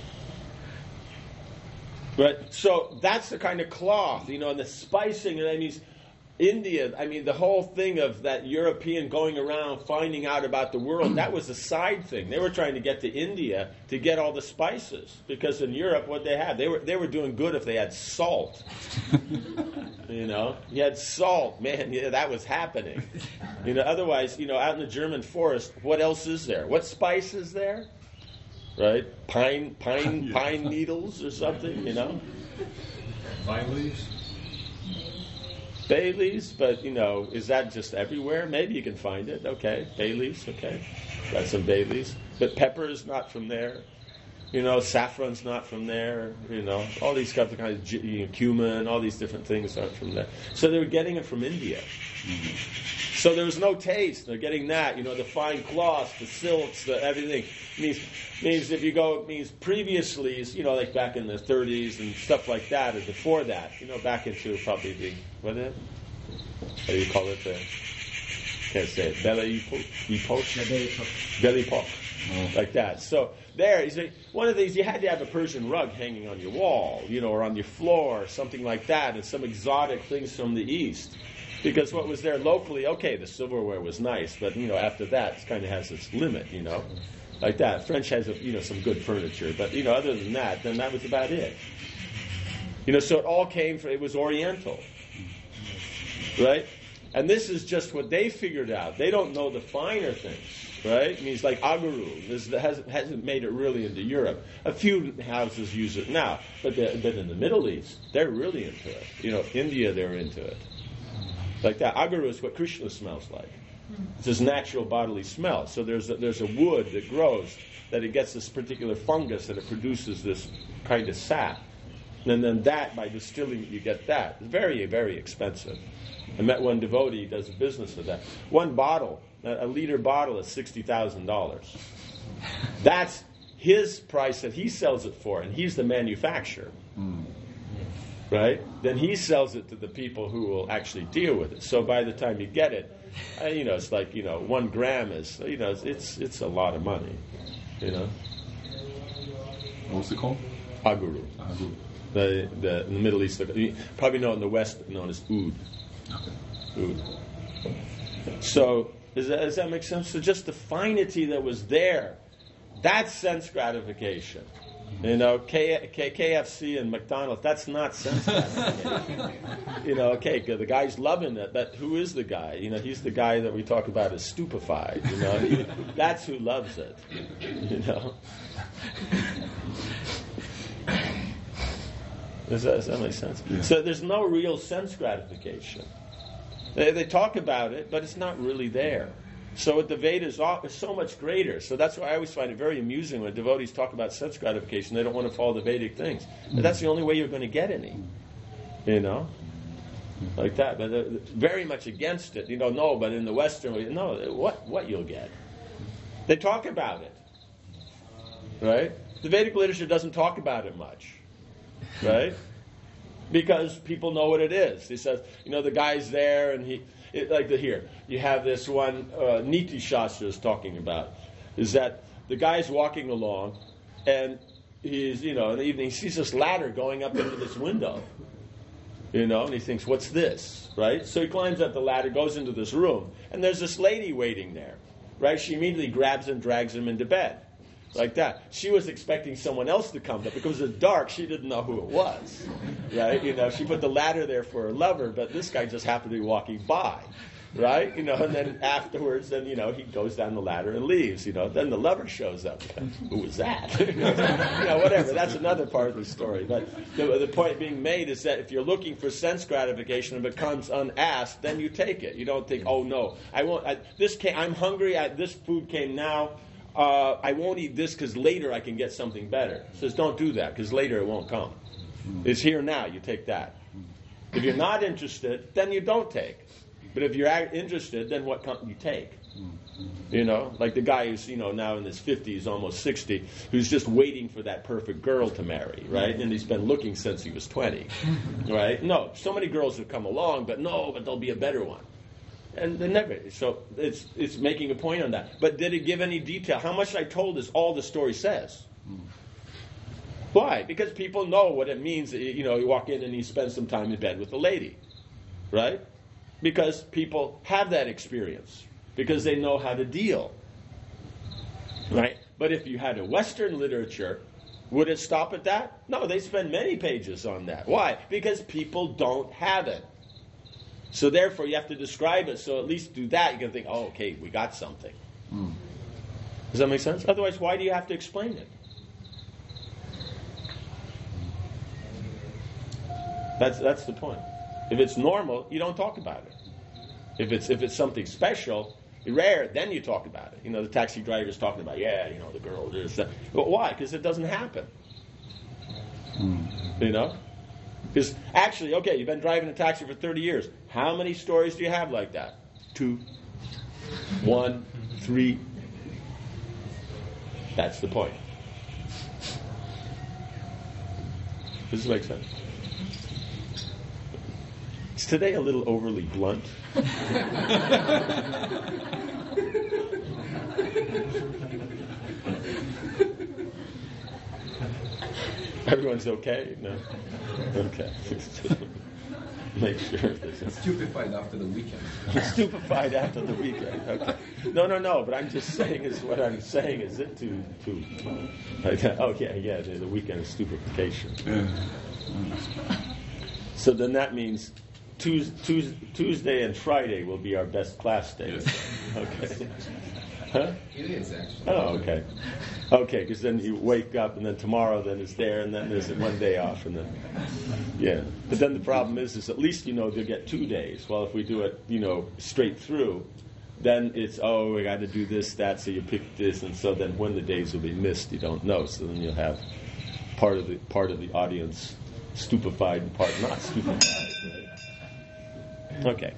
But so that's the kind of cloth, you know, and the spicing, and that means India, I mean, the whole thing of that European going around finding out about the world, that was a side thing. They were trying to get to India to get all the spices. Because in Europe, what they had, they were they were doing good if they had salt. You know? You had salt, man, yeah, that was happening. You know, otherwise, you know, out in the German forest, what else is there? What spice is there? Right? Pine pine Yeah. pine needles or something, you know? Vine leaves? Bay leaves, but, you know, is that just everywhere? Maybe you can find it. Okay, bay leaves, okay. Got some bay leaves. But pepper is not from there. You know, saffron's not from there. You know, all these kinds of, you know, cumin, all these different things aren't from there. So they were getting it from India. Mm-hmm. So there was no taste. They're getting that, you know, the fine cloths, the silks, the everything. Means, means if you go, means previously, you know, like back in the thirties and stuff like that, or before that, you know, back into probably the, what is it? How do you call it? The, can't say it. Belly epoch? Belly epoch. Oh. Like that. So there, you see, one of these, you had to have a Persian rug hanging on your wall, you know, or on your floor, or something like that, and some exotic things from the East. Because what was there locally, okay, the silverware was nice, but, you know, after that, it kind of has its limit, you know, like that. French has, a, you know, some good furniture, but, you know, other than that, then that was about it. You know, so it all came from, it was Oriental, right? And this is just what they figured out. They don't know the finer things, right? I mean, it's like agaru. This hasn't, hasn't made it really into Europe. A few houses use it now, but, but in the Middle East, they're really into it. You know, India, they're into it. Like that. Agaru is what Krishna smells like. It's this natural bodily smell. So there's a, there's a wood that grows, that it gets this particular fungus, and it produces this kind of sap. And then that, by distilling, you get that. It's very, very expensive. I met one devotee who does a business of that. One bottle, a liter bottle, is sixty thousand dollars. That's his price that he sells it for, and he's the manufacturer. Mm. Right? Then he sells it to the people who will actually deal with it. So by the time you get it, uh, you know, it's like, you know, one gram is, you know, it's it's a lot of money. You know? What's it called? Aguru. Aguru. The, the, in the Middle East, you probably know in the West, known as oud. Okay. Oud. So, does that, does that make sense? So just the finity that was there, that's sense gratification. You know, K, K, KFC and McDonald's, that's not sense gratification. You know, okay, the guy's loving it, but who is the guy? You know, he's the guy that we talk about as stupefied. You know, he, that's who loves it. You know? Does that, does that make sense? Yeah. So there's no real sense gratification. They, they talk about it, but it's not really there. So what the Vedas are is so much greater. So that's why I always find it very amusing when devotees talk about sense gratification. They don't want to follow the Vedic things. But that's the only way you're going to get any. You know? Like that. But they're very much against it. You know, no, but in the Western way, no, what, what you'll get. They talk about it. Right? The Vedic literature doesn't talk about it much. Right? Because people know what it is. He says, you know, the guy's there and he... It, like the, here, you have this one, uh, Niti Shastra is talking about, is that the guy's walking along, and he's, you know, in the evening, he sees this ladder going up into this window, you know, and he thinks, what's this, right? So he climbs up the ladder, goes into this room, and there's this lady waiting there, right? She immediately grabs him, drags him into bed, like that. She was expecting someone else to come, but because it's dark, she didn't know who it was, right? You know, she put the ladder there for her lover, but this guy just happened to be walking by, right? You know, and then afterwards, then, you know, he goes down the ladder and leaves, you know. Then the lover shows up. Who was that? You know, whatever. That's another part of the story. But the, the point being made is that if you're looking for sense gratification and it becomes unasked, then you take it. You don't think, oh, no, I won't, I, this came, I'm hungry, I, this food came now, Uh, I won't eat this because later I can get something better. It says don't do that because later it won't come. It's here now. You take that. If you're not interested, then you don't take. But if you're interested, then what com- you take? You know, like the guy who's, you know, now in his fifties, almost sixty, who's just waiting for that perfect girl to marry, right? And he's been looking since he was twenty, right? No, so many girls have come along, but no, but there'll be a better one. And they never. So it's it's making a point on that. But did it give any detail? How much I told is all the story says. Mm. Why? Because people know what it means. You know, you walk in and you spend some time in bed with a lady, right? Because people have that experience. Because they know how to deal, right? But if you had a Western literature, would it stop at that? No, they spend many pages on that. Why? Because people don't have it. So therefore, you have to describe it. So at least do that. You can think, oh, okay, we got something. Mm. Does that make sense? Otherwise, why do you have to explain it? That's that's the point. If it's normal, you don't talk about it. If it's if it's something special, rare, then you talk about it. You know, the taxi driver's talking about, yeah, you know, the girl, this, that. But why? Because it doesn't happen. Mm. You know? Because actually, okay, you've been driving a taxi for thirty years. How many stories do you have like that? Two, one, three. That's the point. Does this make sense? Is today a little overly blunt? Everyone's okay? No? Okay. Make sure this is Stupefied after the weekend. stupefied after the weekend. Okay. No, no, no. But I'm just saying is what I'm saying is it too too. Oh yeah, yeah. The, the weekend is stupefaction. So then that means Tuesday, Tuesday and Friday will be our best class days. Okay. Huh? It is actually. Oh, okay. Okay, because then you wake up, and then tomorrow, then it's there, and then there's one day off, and then yeah. But then the problem is, is at least you know they'll get two days. Well, if we do it, you know, straight through, then it's oh, we got to do this, that, so you pick this, and so then when the days will be missed, you don't know. So then you'll have part of the part of the audience stupefied and part not stupefied. Right? Okay.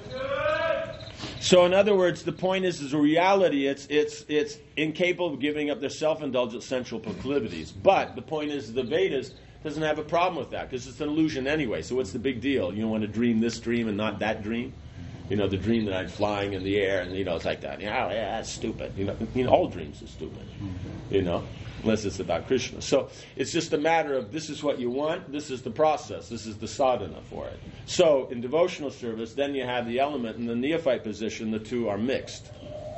So in other words, the point is, is a reality, it's it's it's incapable of giving up their self-indulgent sensual proclivities. But the point is, the Vedas doesn't have a problem with that, because it's an illusion anyway. So what's the big deal? You want to dream this dream and not that dream? You know, the dream that I'm flying in the air, and, you know, it's like that. You know, oh, yeah, that's stupid. You know, you know, all dreams are stupid, you know, unless it's about Krishna. So it's just a matter of this is what you want, this is the process, this is the sadhana for it. So in devotional service, then you have the element in the neophyte position, the two are mixed.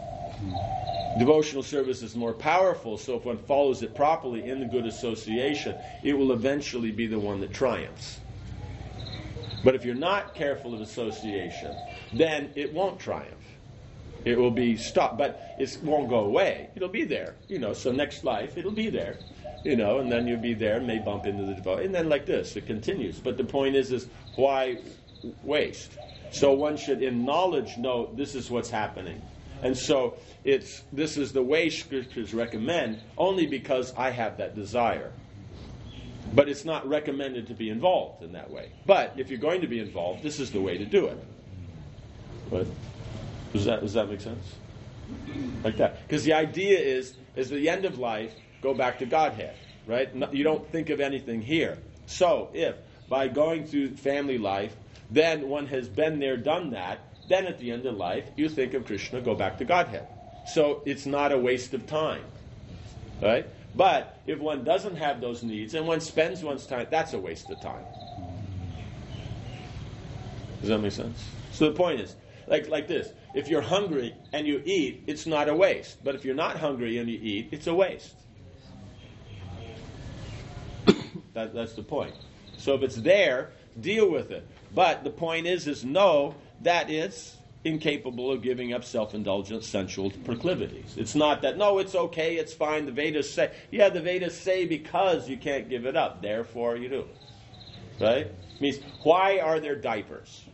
Devotional service is more powerful, so if one follows it properly in the good association, it will eventually be the one that triumphs. But if you're not careful of association, then it won't triumph. It will be stopped, but it won't go away. It'll be there, you know. So next life, it'll be there, you know, and then you'll be there, and may bump into the devote, and then like this, it continues. But the point is, is why waste? So one should, in knowledge, know this is what's happening, and so it's this is the way scriptures recommend, only because I have that desire. But it's not recommended to be involved in that way. But if you're going to be involved, this is the way to do it. What? Does that does that make sense? Like that. Because the idea is, is at the end of life, go back to Godhead, right? No, you don't think of anything here. So if by going through family life, then one has been there, done that, then at the end of life, you think of Krishna, go back to Godhead. So it's not a waste of time, right? But if one doesn't have those needs and one spends one's time, that's a waste of time. Does that make sense? So the point is, like like this, if you're hungry and you eat, it's not a waste. But if you're not hungry and you eat, it's a waste. that, that's the point. So if it's there, deal with it. But the point is, is know that it's incapable of giving up self-indulgent sensual proclivities. It's not that, no, it's okay, it's fine, the Vedas say. Yeah, the Vedas say because you can't give it up, therefore you do. Right? It means, why are there diapers?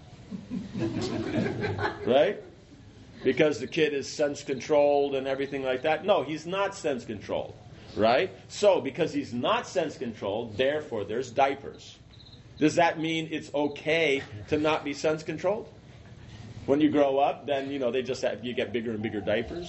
Right? Because the kid is sense-controlled and everything like that? No, he's not sense-controlled. Right? So, because he's not sense-controlled, therefore there's diapers. Does that mean it's okay to not be sense-controlled? When you grow up, then, you know, they just have, you get bigger and bigger diapers.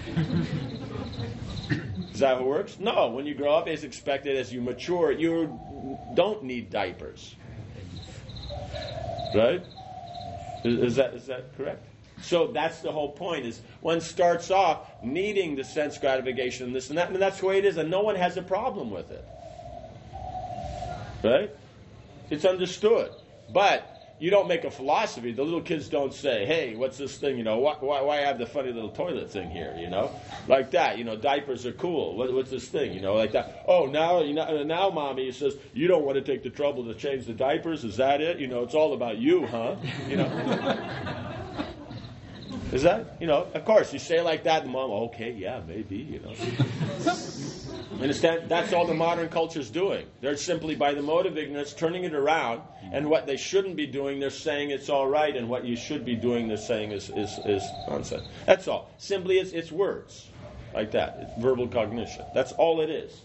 Is that how it works? No. When you grow up, it's expected as you mature, you don't need diapers. Right? Is, is that is that correct? So that's the whole point, is one starts off needing the sense gratification and this and that, and that's the way it is, and no one has a problem with it. Right? It's understood. But you don't make a philosophy. The little kids don't say, hey, what's this thing, you know, why, why, why have the funny little toilet thing here, you know? Like that, you know, diapers are cool. What, what's this thing, you know, like that. Oh, now, you know, now mommy says, you don't want to take the trouble to change the diapers, is that it? You know, it's all about you, huh? You know? Is that, you know, of course, you say it like that, and mom, okay, yeah, maybe, you know. Understand? That's all the modern culture's doing. They're simply, by the mode of ignorance, turning it around, and what they shouldn't be doing, they're saying it's all right, and what you should be doing, they're saying is, is, is nonsense. That's all. Simply, it's, it's words. Like that. It's verbal cognition. That's all it is.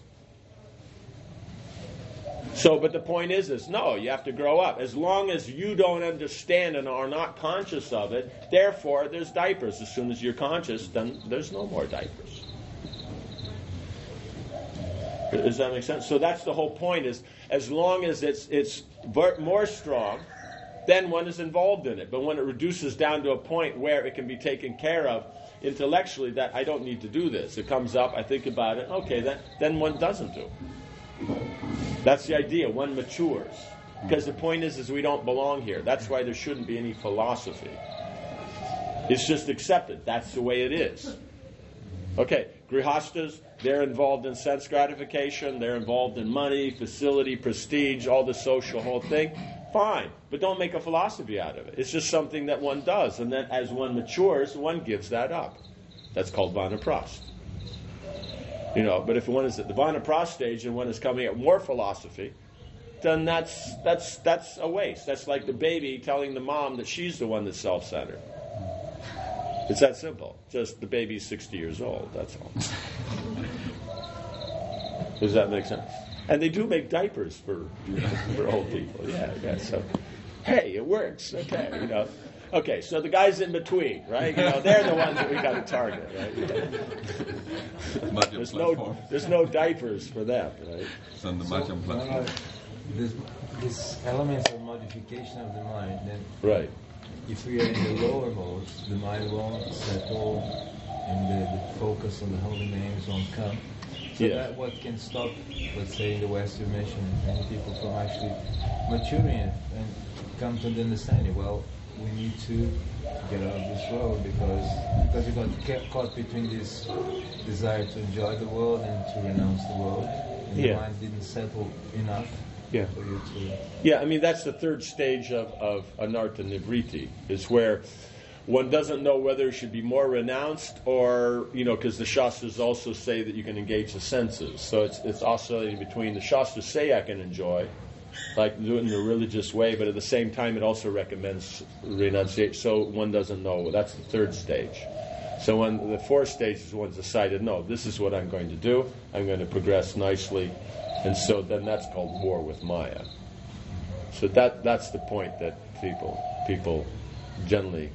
So, but the point is, is no, you have to grow up. As long as you don't understand and are not conscious of it, therefore, there's diapers. As soon as you're conscious, then there's no more diapers. Does that make sense? So that's the whole point, is as long as it's it's more strong, then one is involved in it. But when it reduces down to a point where it can be taken care of intellectually, that I don't need to do this. It comes up, I think about it, okay, then, then one doesn't do. That's the idea. One matures. Because the point is, is we don't belong here. That's why there shouldn't be any philosophy. It's just accepted. That's the way it is. Okay, grihastas, they're involved in sense gratification, they're involved in money, facility, prestige, all the social whole thing. Fine, but don't make a philosophy out of it. It's just something that one does, and then as one matures, one gives that up. That's called Vanaprast. You know, but if one is at the Vanaprast stage and one is coming at more philosophy, then that's that's that's a waste. That's like the baby telling the mom that she's the one that's self-centered. It's that simple. Just the baby's sixty years old, that's all. Does that make sense? And they do make diapers for for old people. Yeah, yeah. So, hey, it works. Okay, you know. Okay, so the guys in between, right? You know, they're the ones that we got to target, right? There's no, there's no diapers for them, right? It's on the So, Majam no, no, platform. this, this elements of modification of the mind, then Right. if we are in the lower modes, the mind won't settle and the, the focus on the holy names won't come. So Yeah. that what can stop, let's say in the West you mentioned, many people from actually maturing and come to the understanding, well, we need to get out of this road because because we got kept caught between this desire to enjoy the world and to renounce the world. And Yeah. the mind didn't settle enough Yeah. for you to... Yeah, I mean, that's the third stage of, of anartha nivriti, is where one doesn't know whether it should be more renounced or, you know, because the Shastras also say that you can engage the senses. So it's it's oscillating between the Shastras say I can enjoy, like do it in a religious way, but at the same time it also recommends renunciation. So one doesn't know. That's the third stage. So when the fourth stage is one's decided, no, this is what I'm going to do. I'm going to progress nicely. And so then that's called war with Maya. So that that's the point that people people generally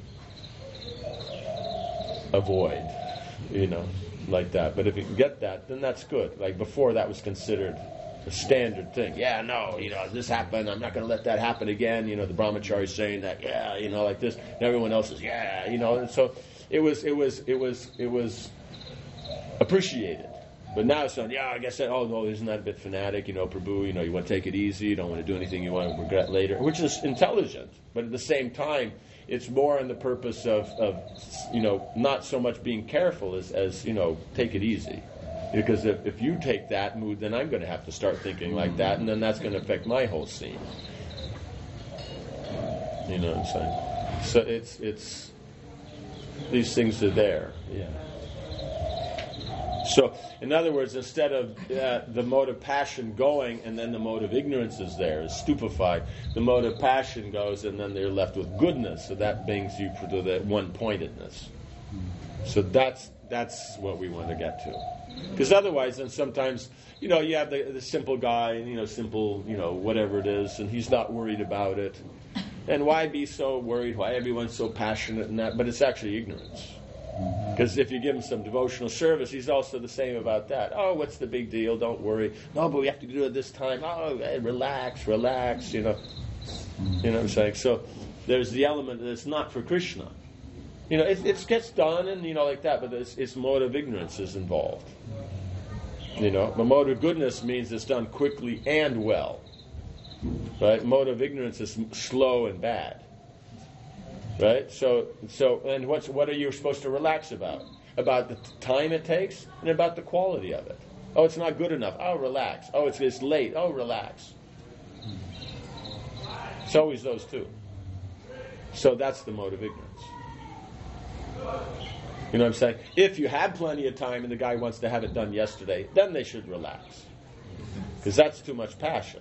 avoid, you know, like that. But if you can get that, then that's good. Like before, that was considered a standard thing. Yeah, no, you know, this happened. I'm not going to let that happen again. You know, the brahmachari saying that. Yeah, you know, like this. And everyone else is yeah, you know. And so it was, it was, it was, it was appreciated. But now it's not, yeah, I guess that, oh, no, isn't that a bit fanatic? You know, Prabhu, you know, you want to take it easy, you don't want to do anything you want to regret later, which is intelligent. But at the same time, it's more in the purpose of, of you know, not so much being careful as, as you know, take it easy. Because if, if you take that mood, then I'm going to have to start thinking like that, and then that's going to affect my whole scene. You know what I'm saying? So it's, it's, these things are there, yeah. So, in other words, instead of uh, the mode of passion going and then the mode of ignorance is there, is stupefied, the mode of passion goes and then they're left with goodness. So that brings you to the one-pointedness. So that's that's what we want to get to. Because otherwise, then sometimes, you know, you have the, the simple guy, and, you know, simple, you know, whatever it is, and he's not worried about it. And why be so worried? Why everyone's so passionate and that? But it's actually ignorance. Because if you give him some devotional service, he's also the same about that. Oh, what's the big deal? Don't worry. No, but we have to do it this time. Oh, hey, relax, relax, you know. You know what I'm saying? So there's the element that it's not for Krishna. You know, it, it gets done and, you know, like that, but it's, it's mode of ignorance is involved. You know, the mode of goodness means it's done quickly and well. Right? Mode of ignorance is slow and bad. Right? So, so, and what's what are you supposed to relax about? About the t- time it takes and about the quality of it. Oh, it's not good enough. Oh, relax. Oh, it's, it's late. Oh, relax. It's always those two. So that's the mode of ignorance. You know what I'm saying? If you have plenty of time and the guy wants to have it done yesterday, then they should relax. Because that's too much passion.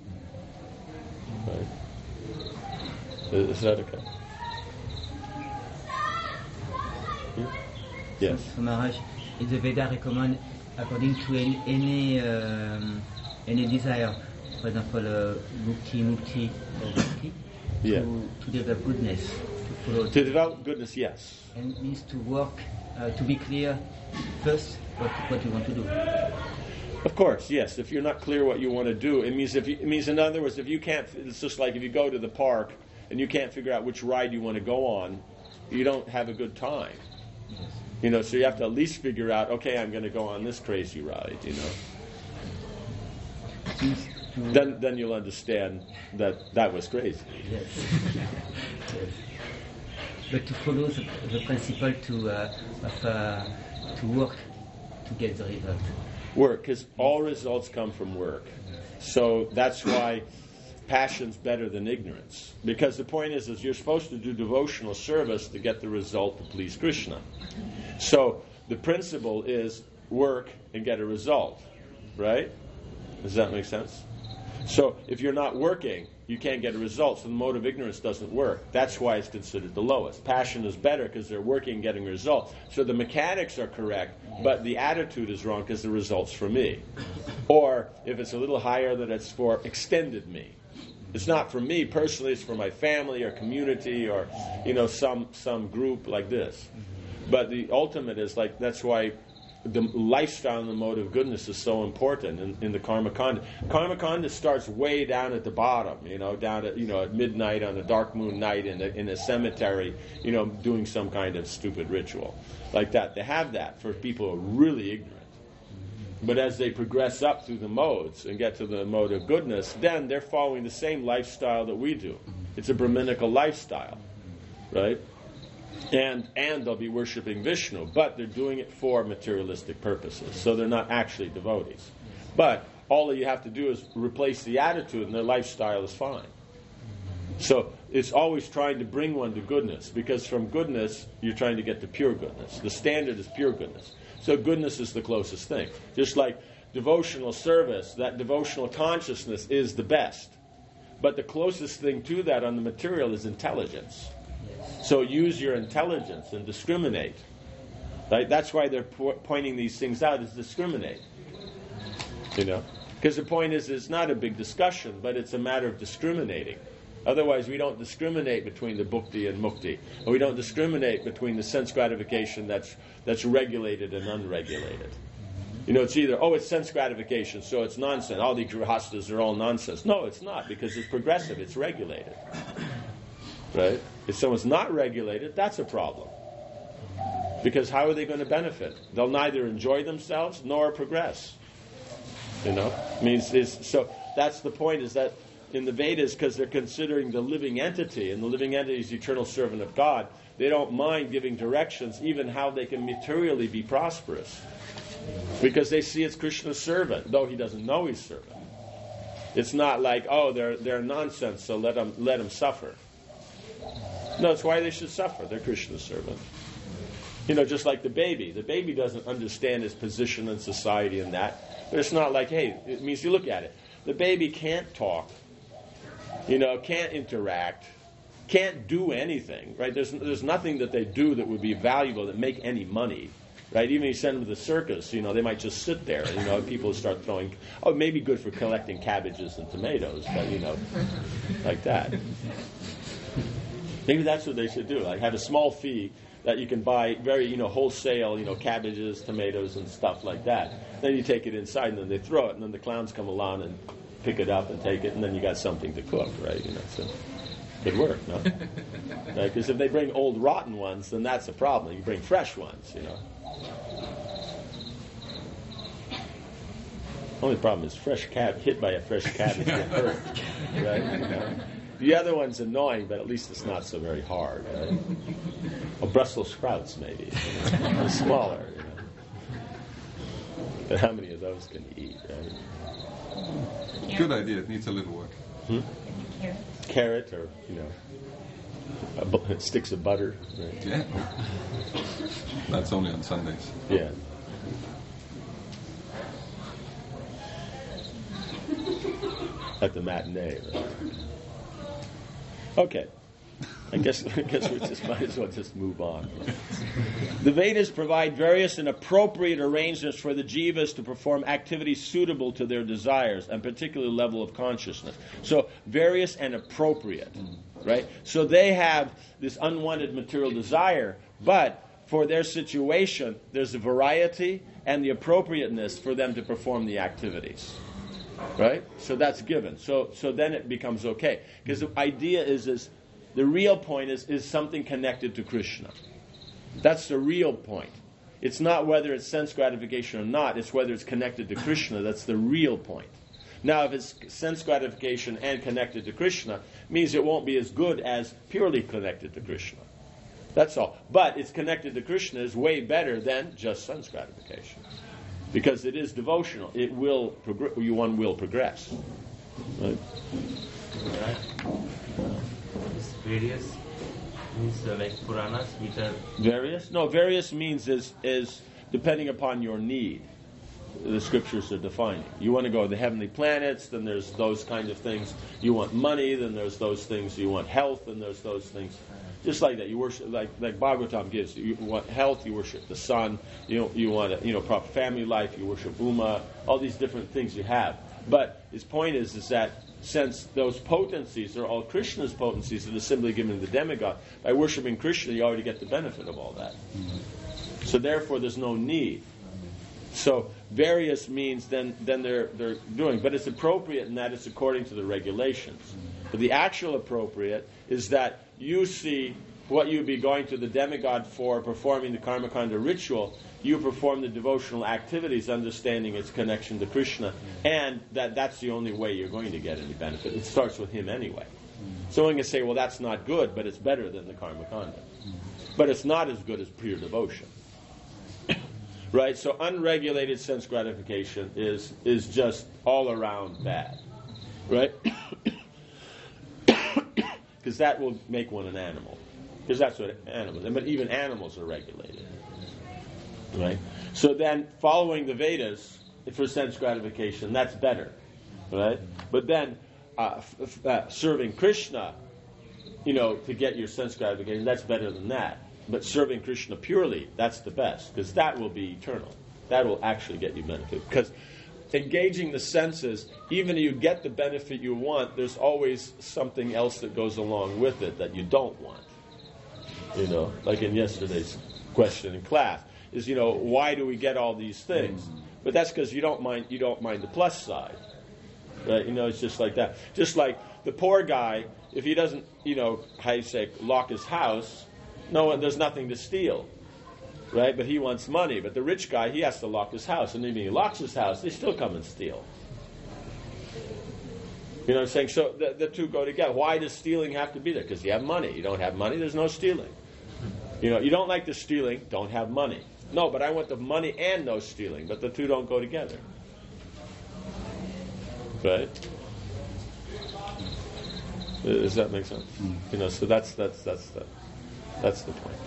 Right? Is that okay? Hmm? Yes. So Maharaj, is the Veda recommend according to any any, um, any desire, for example, uh, mukti, mukti, or bhakti, Yeah. to, to develop goodness, to follow. To develop goodness, yes. And it means to work, uh, to be clear first what what you want to do. Of course, yes. If you're not clear what you want to do, it means if you, it means in other words, if you can't, it's just like if you go to the park and you can't figure out which ride you want to go on, you don't have a good time. Yes. You know, so you have to at least figure out, okay, I'm going to go on this crazy ride. You know, Seems to, then then you'll understand that that was crazy. yes. Yes. But to follow the, the principle to uh, of, uh, to work to get the result. Work, because all results come from work. So that's why passion's better than ignorance. Because the point is, is you're supposed to do devotional service to get the result to please Krishna. So the principle is work and get a result, right? Does that make sense? So if you're not working, you can't get a result. So the mode of ignorance doesn't work. That's why it's considered the lowest. Passion is better because they're working and getting a result. So the mechanics are correct, but the attitude is wrong because the result's for me. Or if it's a little higher, then it's for extended me. It's not for me personally, it's for my family or community or, you know, some some group like this. But the ultimate is like, that's why the lifestyle and the mode of goodness is so important in, in the Karma Kanda. Karma Kanda starts way down at the bottom, you know, down at, you know, at midnight on a dark moon night in a, in a cemetery, you know, doing some kind of stupid ritual like that. They have that for people who are really ignorant. But as they progress up through the modes and get to the mode of goodness, then they're following the same lifestyle that we do. It's a Brahminical lifestyle, right? And and they'll be worshiping Vishnu, but they're doing it for materialistic purposes. So they're not actually devotees. But all you have to do is replace the attitude and their lifestyle is fine. So it's always trying to bring one to goodness, because from goodness, you're trying to get to pure goodness. The standard is pure goodness. So goodness is the closest thing. Just like devotional service, that devotional consciousness is the best. But the closest thing to that on the material is intelligence. So use your intelligence and discriminate. Right? That's why they're po- pointing these things out, is discriminate. You know? Because the point is, it's not a big discussion, but it's a matter of discriminating. Otherwise, we don't discriminate between the bhukti and mukti. Or we don't discriminate between the sense gratification that's that's regulated and unregulated. You know, it's either, oh, it's sense gratification, so it's nonsense. All the grihastas are all nonsense. No, it's not, because it's progressive, it's regulated. Right? If someone's not regulated, that's a problem. Because how are they going to benefit? They'll neither enjoy themselves nor progress. You know? I mean, it's, it's, so that's the point, is that in the Vedas, because they're considering the living entity, and the living entity is the eternal servant of God, they don't mind giving directions, even how they can materially be prosperous. Because they see it's Krishna's servant, though he doesn't know he's servant. It's not like, oh, they're they're nonsense, so let them let them suffer. No, it's why they should suffer. They're Krishna's servant. You know, just like the baby. The baby doesn't understand his position in society and that. But it's not like, hey, it means you look at it. The baby can't talk, you know, can't interact, can't do anything, right? There's there's nothing that they do that would be valuable, that make any money, right? Even if you send them to the circus, you know, they might just sit there. You know, people start throwing, oh, it may be good for collecting cabbages and tomatoes, but, you know, like that. Maybe that's what they should do, like have a small fee that you can buy very, you know, wholesale, you know, cabbages, tomatoes, and stuff like that. Then you take it inside, and then they throw it, and then the clowns come along and pick it up and take it, and then you got something to cook, right? You know, so good work, no? Because right? If they bring old rotten ones, then that's a problem. You bring fresh ones, you know. Only problem is fresh cab hit by a fresh cabbage get hurt, right? You know? The other one's annoying, but at least it's not so very hard, right? Or Brussels sprouts, maybe. You know? They're smaller, you know. But how many of those can you eat, right? Good idea. It needs a little work. Hmm? Carrot. Carrot, or, you know. Uh, bu- sticks of butter. Right? Yeah. That's only on Sundays. Yeah. At the matinee. Right? Okay. I guess I guess we just might as well just move on. The Vedas provide various and appropriate arrangements for the jivas to perform activities suitable to their desires and particular level of consciousness. So various and appropriate, right? So they have this unwanted material desire, but for their situation, there's a variety and the appropriateness for them to perform the activities. Right? So that's given. So so then it becomes okay. Because the idea is is the real point is, is something connected to Krishna. That's the real point. It's not whether it's sense gratification or not, it's whether it's connected to Krishna. That's the real point. Now, if it's sense gratification and connected to Krishna, it means it won't be as good as purely connected to Krishna. That's all. But it's connected to Krishna is way better than just sense gratification. Because it is devotional. It will, progr- one will progress. Right? Right. This various means uh, like Puranas, which are Various? No, various means is is depending upon your need. The scriptures are defining. You want to go to the heavenly planets, then there's those kind of things. You want money, then there's those things. You want health, and there's those things. Just like that, you worship like like Bhagavatam gives. You want health, you worship the sun. You know, you want a you know proper family life, you worship Uma. All these different things you have. But his point is is that since those potencies are all Krishna's potencies that are simply given to the demigod, by worshiping Krishna, you already get the benefit of all that. Mm-hmm. So therefore, there's no need. So various means then then they're they're doing, but it's appropriate in that it's according to the regulations. But the actual appropriate is that you see what you'd be going to the demigod for, performing the Karmakanda ritual. You perform the devotional activities, understanding its connection to Krishna, and that that's the only way you're going to get any benefit. It starts with him anyway. So one can say, well, that's not good, but it's better than the Karmakanda. But it's not as good as pure devotion. Right? So unregulated sense gratification is is just all around bad. Right? Because that will make one an animal. Because that's what animals are. But even animals are regulated. Right? So then, following the Vedas for sense gratification, that's better. Right? But then, uh, f- f- uh, serving Krishna, you know, to get your sense gratification, that's better than that. But serving Krishna purely, that's the best. Because that will be eternal. That will actually get you benefit. Because engaging the senses, even if you get the benefit you want, there's always something else that goes along with it that you don't want. You know, like in yesterday's question in class, is, you know, why do we get all these things? But that's because you don't mind you don't mind the plus side. Right? You know, it's just like that. Just like the poor guy, if he doesn't, you know, how you say, lock his house, no one, there's nothing to steal. Right? But he wants money. But the rich guy, he has to lock his house. And even if he locks his house, they still come and steal. You know what I'm saying? So the, the two go together. Why does stealing have to be there? Because you have money. You don't have money, there's no stealing. You know, you don't like the stealing, don't have money. No, but I want the money and no stealing. But the two don't go together. Right? Does that make sense? Mm. You know, so that's that's that's the that's the point.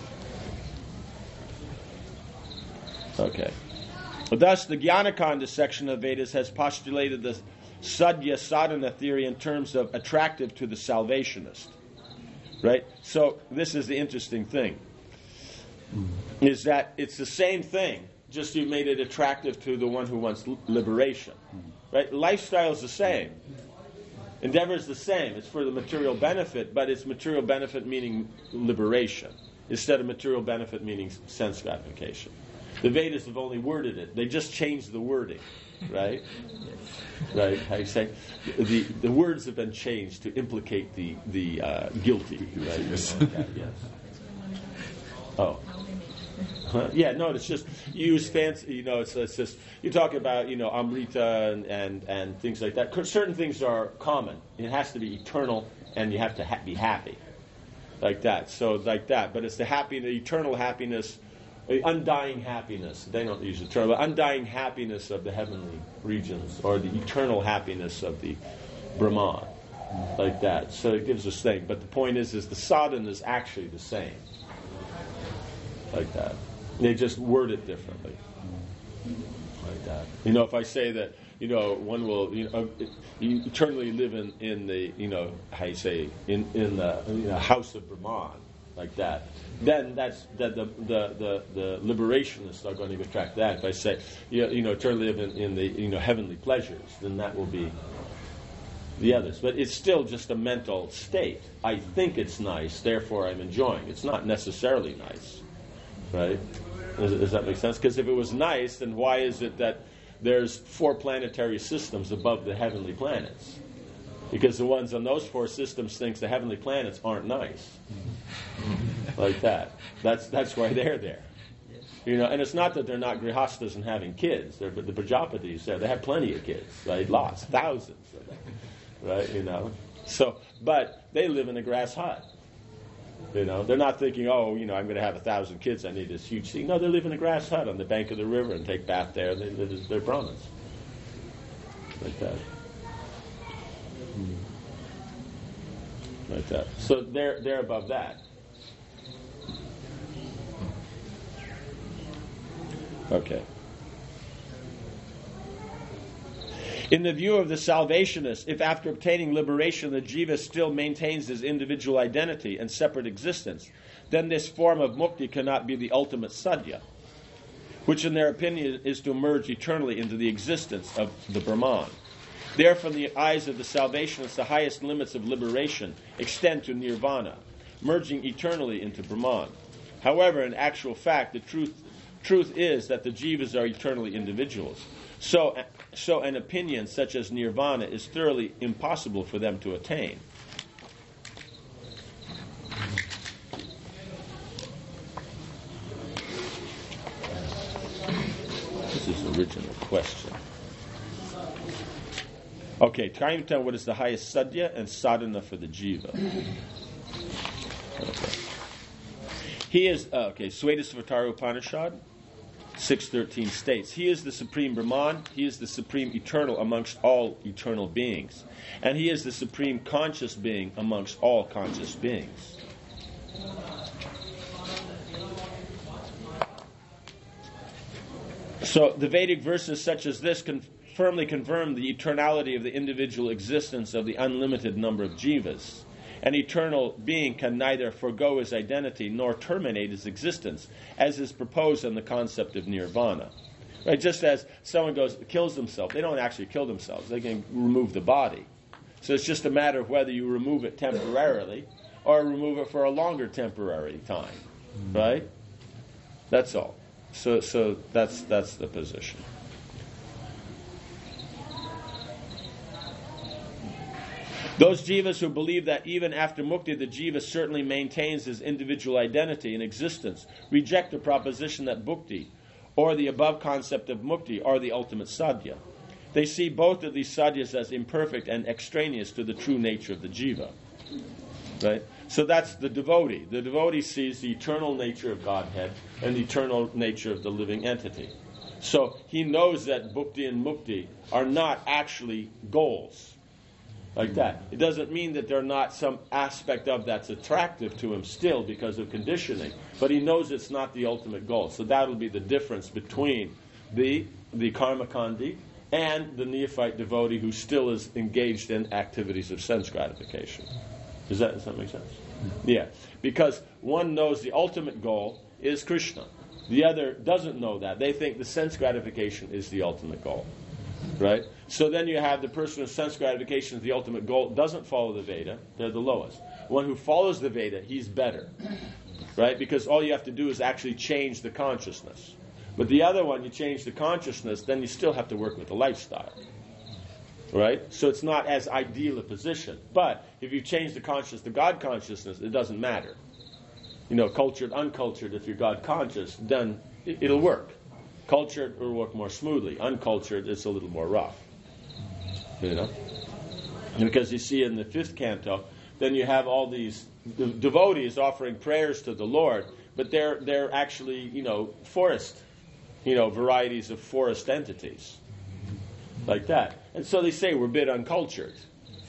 Okay. Well, thus, the Jnanakanda section of Vedas has postulated the Sadhya Sadhana theory in terms of attractive to the salvationist. Right? So, this is the interesting thing. Mm. Is that it's the same thing, just you made it attractive to the one who wants liberation. Mm. Right? Lifestyle is the same. Endeavor is the same. It's for the material benefit, but it's material benefit meaning liberation, instead of material benefit meaning sense gratification. The Vedas have only worded it. They just changed the wording, right? Right? How you say? The the words have been changed to implicate the the uh, guilty, right? Yes. Yes. Oh. Huh? Yeah, no, it's just you use fancy. You know, it's, it's just you talk about you know Amrita and, and and things like that. Certain things are common. It has to be eternal, and you have to ha- be happy, like that. So like that, but it's the happy, the eternal happiness. The undying happiness, they don't use the term, but undying happiness of the heavenly regions, or the eternal happiness of the Brahman. like that. So it gives us thing. But the point is, is the sadhana is actually the same, like that. They just word it differently, like that. You know, if I say that, you know, one will, you know, you eternally live in, in the, you know, how you say, in in the you know, house of Brahman, like that. Then that's that the the the, the liberationists are going to attract that. If I say, you know, you know eternally live in, in the you know heavenly pleasures, then that will be the others. But it's still just a mental state. I think it's nice, therefore I'm enjoying. It's not necessarily nice, right? Does, does that make sense? Because if it was nice, then why is it that there's four planetary systems above the heavenly planets? Because the ones on those four systems thinks the heavenly planets aren't nice, like that. That's that's why they're there. You know, and it's not that they're not grihastas and having kids. They're, but the Prajapatis, they have plenty of kids, right? Lots, thousands of them, right? You know, so but they live in a grass hut. You know, they're not thinking, oh, you know, I'm going to have a thousand kids. I need this huge thing. No, they live in a grass hut on the bank of the river and take bath there. They live as their Brahmins, like that. Like that. So they're they're above that. Okay. In the view of the Salvationists, if after obtaining liberation the jiva still maintains his individual identity and separate existence, then this form of mukti cannot be the ultimate sadhya, which in their opinion is to emerge eternally into the existence of the Brahman. There, from the eyes of the Salvationists, the highest limits of liberation extend to nirvana, merging eternally into Brahman. However, in actual fact, the truth truth is that the jivas are eternally individuals. So, so an opinion such as nirvana is thoroughly impossible for them to attain. This is the original question. Okay, trying to tell what is the highest sadhya and sadhana for the jiva. Okay. He is, uh, okay, Svetasvatara Upanishad, six thirteen states, he is the supreme Brahman, he is the supreme eternal amongst all eternal beings, and he is the supreme conscious being amongst all conscious beings. So the Vedic verses such as this can firmly confirm the eternality of the individual existence of the unlimited number of jivas. An eternal being can neither forego his identity nor terminate his existence, as is proposed in the concept of nirvana. Right? Just as someone goes kills themselves, they don't actually kill themselves; they can remove the body. So it's just a matter of whether you remove it temporarily or remove it for a longer temporary time. Mm-hmm. Right? That's all. So, so that's that's the position. Those jivas who believe that even after mukti the jiva certainly maintains his individual identity and existence reject the proposition that bhukti, or the above concept of mukti, are the ultimate sadhya. They see both of these sadhyas as imperfect and extraneous to the true nature of the jiva. Right? So that's the devotee. The devotee sees the eternal nature of Godhead and the eternal nature of the living entity. So he knows that bhukti and mukti are not actually goals. Like that. It doesn't mean that they're not some aspect of that's attractive to him still because of conditioning, but he knows it's not the ultimate goal. So that'll be the difference between the the karmakandi and the neophyte devotee who still is engaged in activities of sense gratification. Does that, does that make sense? Yeah. Because one knows the ultimate goal is Krishna. The other doesn't know that. They think the sense gratification is the ultimate goal. Right? So then you have the person whose sense gratification is the ultimate goal, doesn't follow the Veda, they're the lowest. One who follows the Veda, he's better. Right? Because all you have to do is actually change the consciousness. But the other one, you change the consciousness, then you still have to work with the lifestyle. Right? So it's not as ideal a position. But if you change the consciousness to God consciousness, it doesn't matter. You know, cultured, uncultured, if you're God conscious, then it, it'll work. Cultured will work more smoothly. Uncultured, it's a little more rough. You know? And because you see in the fifth canto, then you have all these de- devotees offering prayers to the Lord, but they're they're actually, you know, forest, you know, varieties of forest entities. Like that. And so they say we're a bit uncultured.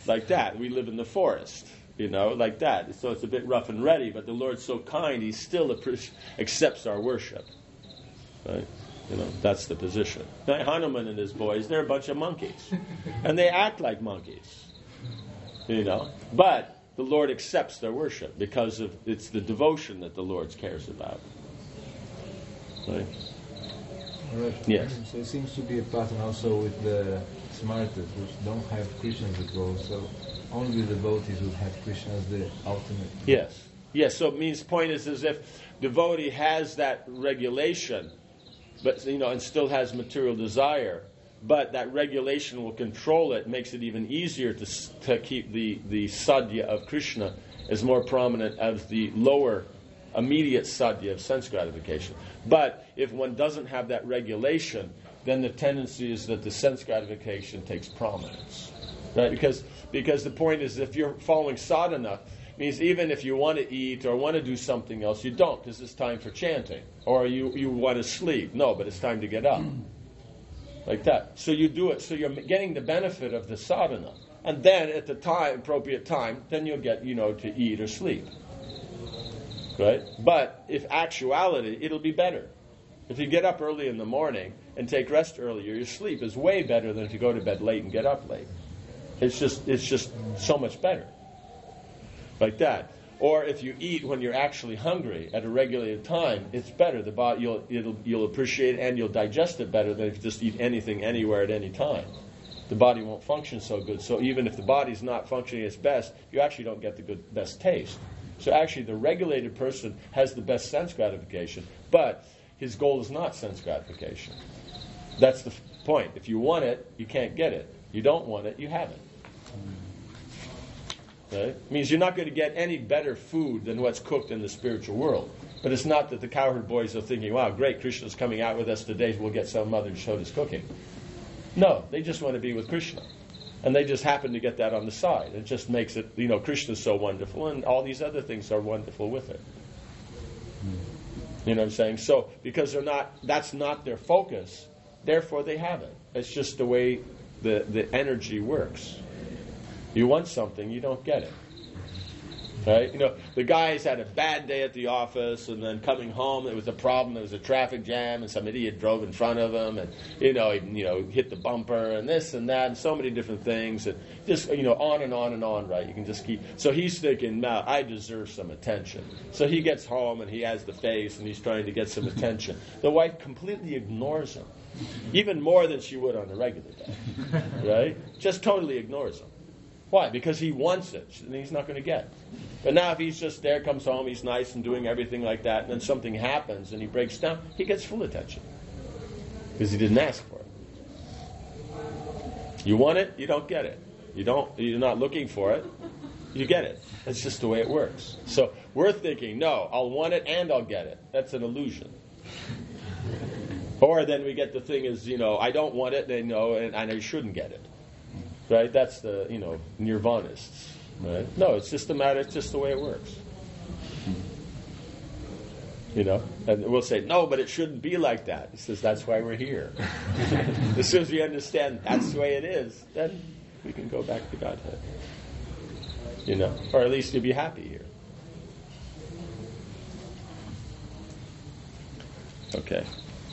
like that. We live in the forest, you know, like that. So it's a bit rough and ready, but the Lord's so kind, He still appre- accepts our worship. Right? You know, that's the position. Now, Hanuman and his boys, they're a bunch of monkeys. And they act like monkeys. You know, but the Lord accepts their worship because of it's the devotion that the Lord cares about. Right? Right. Yes. So it seems to be a pattern also with the Smartas, which don't have Krishna as the goal. So only the devotees would have Krishna as the ultimate. Yes. Yes. So it means the point is as if devotee has that regulation, but you know, and still has material desire. But that regulation will control it, makes it even easier to to keep the, the sadhya of Krishna as more prominent as the lower, immediate sadhya of sense gratification. But if one doesn't have that regulation, then the tendency is that the sense gratification takes prominence. Right? Because because the point is if you're following sadhana, means even if you want to eat or want to do something else, you don't, because it's time for chanting. Or you, you want to sleep. No, but it's time to get up. Like that. So you do it, so you're getting the benefit of the sadhana. And then at the time, appropriate time, then you'll get, you know, to eat or sleep. Right? But if actuality, it'll be better. If you get up early in the morning and take rest earlier, your sleep is way better than if you go to bed late and get up late. It's just it's just so much better. Like that. Or if you eat when you're actually hungry at a regulated time, it's better. The body you'll it'll, you'll appreciate it and you'll digest it better than if you just eat anything anywhere at any time. The body won't function so good. So even if the body's not functioning its best, you actually don't get the good best taste. So actually, the regulated person has the best sense gratification, but his goal is not sense gratification. That's the f- point. If you want it, you can't get it. You don't want it, you have it. Right? It means you're not going to get any better food than what's cooked in the spiritual world. But it's not that the cowherd boys are thinking, wow, great, Krishna's coming out with us today, we'll get some mother to show us cooking. No, they just want to be with Krishna. And they just happen to get that on the side. It just makes it, you know, Krishna's so wonderful, and all these other things are wonderful with it. You know what I'm saying? So, because they're not, that's not their focus, therefore they have it. It's just the way the, the energy works. You want something, you don't get it. Right? You know, the guy's had a bad day at the office, and then coming home, there was a problem. There was a traffic jam, and some idiot drove in front of him, and you know, he, you know, hit the bumper, and this and that, and so many different things, and just you know, on and on and on. Right? You can just keep. So he's thinking, "Now, I deserve some attention." So he gets home, and he has the face, and he's trying to get some attention. The wife completely ignores him, even more than she would on a regular day. Right? Just totally ignores him. Why? Because he wants it, and he's not going to get it. But now if he's just there, comes home, he's nice and doing everything like that, and then something happens and he breaks down, he gets full attention. Because he didn't ask for it. You want it, you don't get it. You don't, you're not looking for it, you get it. That's just the way it works. So we're thinking, no, I'll want it and I'll get it. That's an illusion. Or then we get the thing is, you know, I don't want it, and, you know, and, and I shouldn't get it. Right? That's the, you know, nirvanists. Right? No, it's just a matter, it's just the way it works. You know? And we'll say, no, but it shouldn't be like that. He says, that's why we're here. As soon as we understand that's the way it is, then we can go back to Godhead. You know? Or at least you'll be happy here. Okay.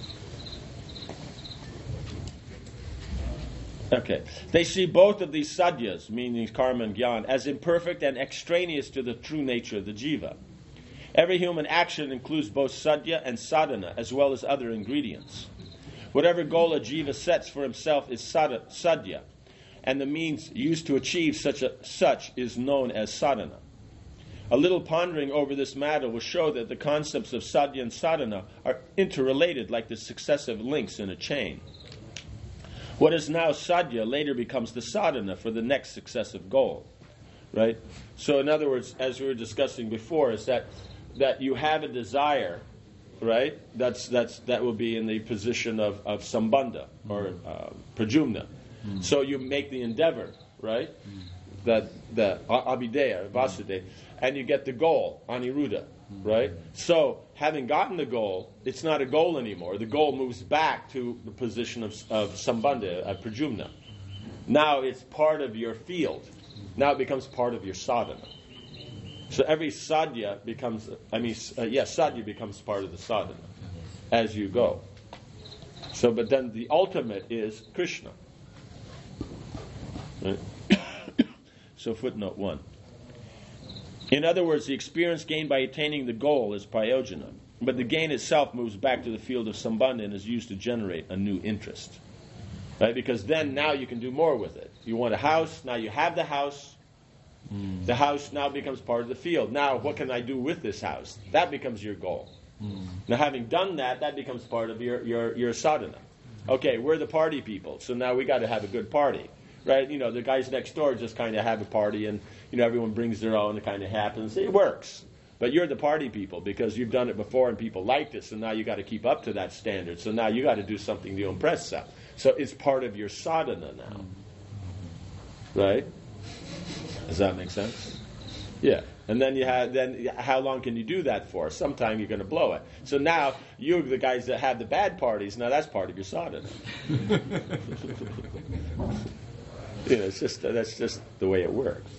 Okay. They see both of these sadhyas, meaning karma and jnana, as imperfect and extraneous to the true nature of the jiva. Every human action includes both sadhya and sadhana, as well as other ingredients. Whatever goal a jiva sets for himself is sadhya, and the means used to achieve such a such is known as sadhana. A little pondering over this matter will show that the concepts of sadhya and sadhana are interrelated like the successive links in a chain. What is now sadhya later becomes the sadhana for the next successive goal, right? So in other words, as we were discussing before, is that that you have a desire, right? That's that's that will be in the position of, of sambandha or uh, prajumna. Mm. So you make the endeavor, right? Mm. That the abhideya, vasudev, and you get the goal, aniruddha, mm. right? So having gotten the goal, it's not a goal anymore. The goal moves back to the position of, of sambandha, of prajumna. Now it's part of your field. Now it becomes part of your sadhana. So every sadhya becomes, I mean, uh, yes, sadhya becomes part of the sadhana as you go. So, but then the ultimate is Krishna. Right? So footnote one. In other words, the experience gained by attaining the goal is prayojana, but the gain itself moves back to the field of sambandha and is used to generate a new interest. Right? Because then now you can do more with it. You want a house, now you have the house. Mm. The house now becomes part of the field. Now, what can I do with this house? That becomes your goal. Mm. Now, having done that, that becomes part of your, your, your sadhana. Okay, we're the party people, so now we got to have a good party. Right? You know, the guys next door just kind of have a party and, you know, everyone brings their own, it kind of happens. It works. But you're the party people because you've done it before and people liked it, so now you got to keep up to that standard. So now you got to do something to impress them. So it's part of your sadhana now. Right? Does that make sense? Yeah. And then you have, then how long can you do that for? Sometime you're going to blow it. So now you, the guys that have the bad parties, now that's part of your sadhana. You know, it's just that's just the way it works.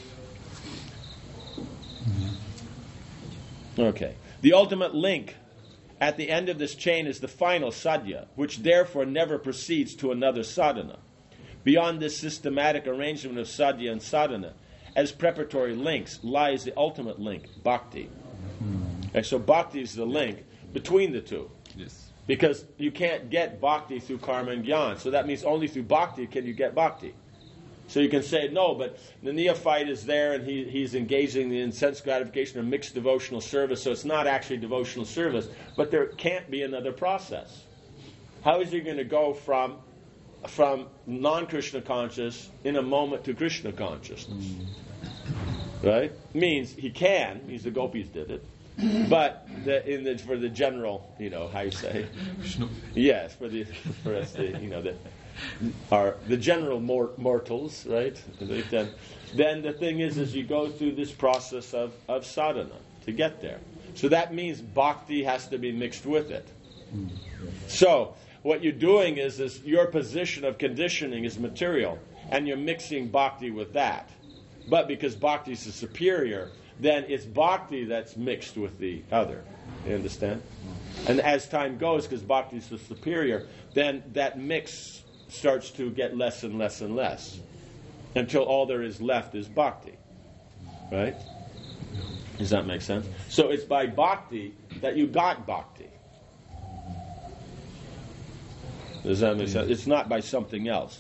Okay. The ultimate link at the end of this chain is the final sadhya, which therefore never proceeds to another sadhana. Beyond this systematic arrangement of sadhya and sadhana, as preparatory links, lies the ultimate link, bhakti. Mm. And so bhakti is the link between the two. Yes. Because you can't get bhakti through karma and jnana. So that means only through bhakti can you get bhakti. So you can say, no, but the neophyte is there and he, he's engaging in sense gratification or mixed devotional service, so it's not actually devotional service. But there can't be another process. How is he going to go from from non-Krishna conscious in a moment to Krishna consciousness? Mm. Right? Means he can, means the gopis did it. But the, in the, for the general, you know, how you say? Yes, for the for us, the, you know, the are the general mor- mortals, right? Then, then the thing is, is you go through this process of, of sadhana to get there. So that means bhakti has to be mixed with it. So what you're doing is, is your position of conditioning is material, and you're mixing bhakti with that. But because bhakti is the superior, then it's bhakti that's mixed with the other. You understand? And as time goes, because bhakti is the superior, then that mix starts to get less and less and less until all there is left is bhakti. Right? Does that make sense? So it's by bhakti that you got bhakti. Does that make sense? It's not by something else.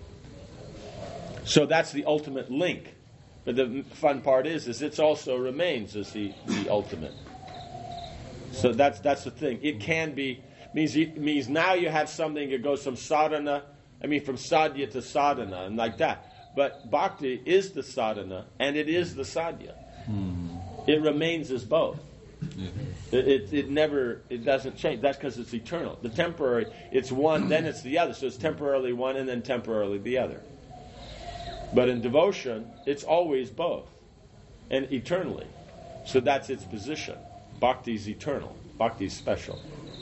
So that's the ultimate link. But the fun part is, is it also remains as the, the ultimate. So that's that's the thing. It can be means means now you have something that goes from sadhana, I mean from sadhya to sadhana and like that. But bhakti is the sadhana and it is the sadhya. Hmm. It remains as both. Yeah. It, it it never it doesn't change. That's because it's eternal. The temporary, it's one, then it's the other. So it's temporarily one and then temporarily the other. But in devotion, it's always both, and eternally. So that's its position. Bhakti is eternal. Bhakti is special.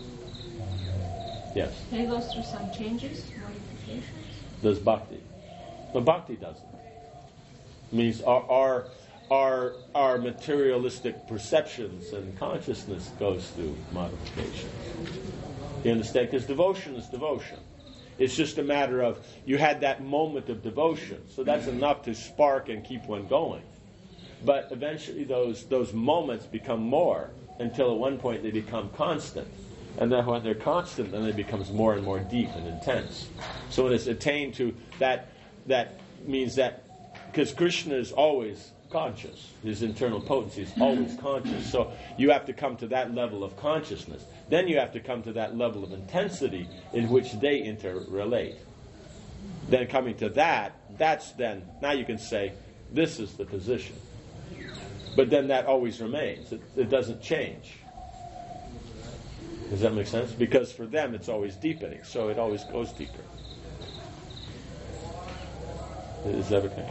Yes? Can it go through some changes, modifications? Does bhakti? But bhakti doesn't. It means our, our, our, our materialistic perceptions and consciousness goes through modification. You understand? Because devotion is devotion. It's just a matter of, you had that moment of devotion, so that's enough to spark and keep one going. But eventually those those moments become more, until at one point they become constant. And then when they're constant, then it becomes more and more deep and intense. So when it's attained to that, that means that, because Krishna is always conscious, his internal potency is always conscious. So you have to come to that level of consciousness. Then you have to come to that level of intensity in which they interrelate. Then coming to that, that's then, now you can say, this is the position. But then that always remains. It, it doesn't change. Does that make sense? Because for them it's always deepening, so it always goes deeper. Is that okay?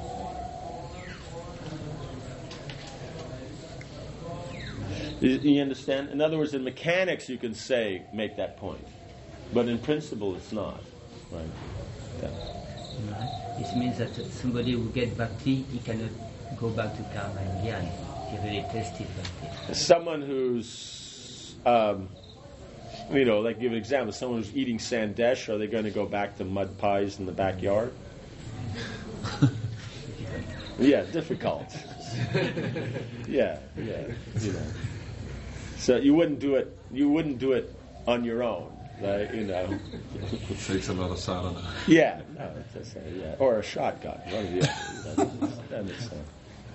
You understand? In other words, in mechanics you can say, make that point. But in principle it's not. Right? Yeah. Right. This means that somebody who gets bhakti, he cannot go back to karma and jnana. He really tasted bhakti. Someone who's, um, you know, like give an example, someone who's eating sandesh, are they going to go back to mud pies in the backyard? Yeah, difficult. yeah, yeah, you know. So you wouldn't do it. You wouldn't do it on your own, right? You know. It takes a lot of sadhana. Yeah, no, that's a, yeah, or a shotgun. One of the other. That, that makes sense.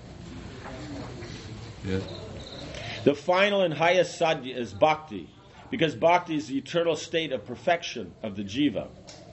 Yeah. The final and highest sadhya is bhakti, because bhakti is the eternal state of perfection of the jiva.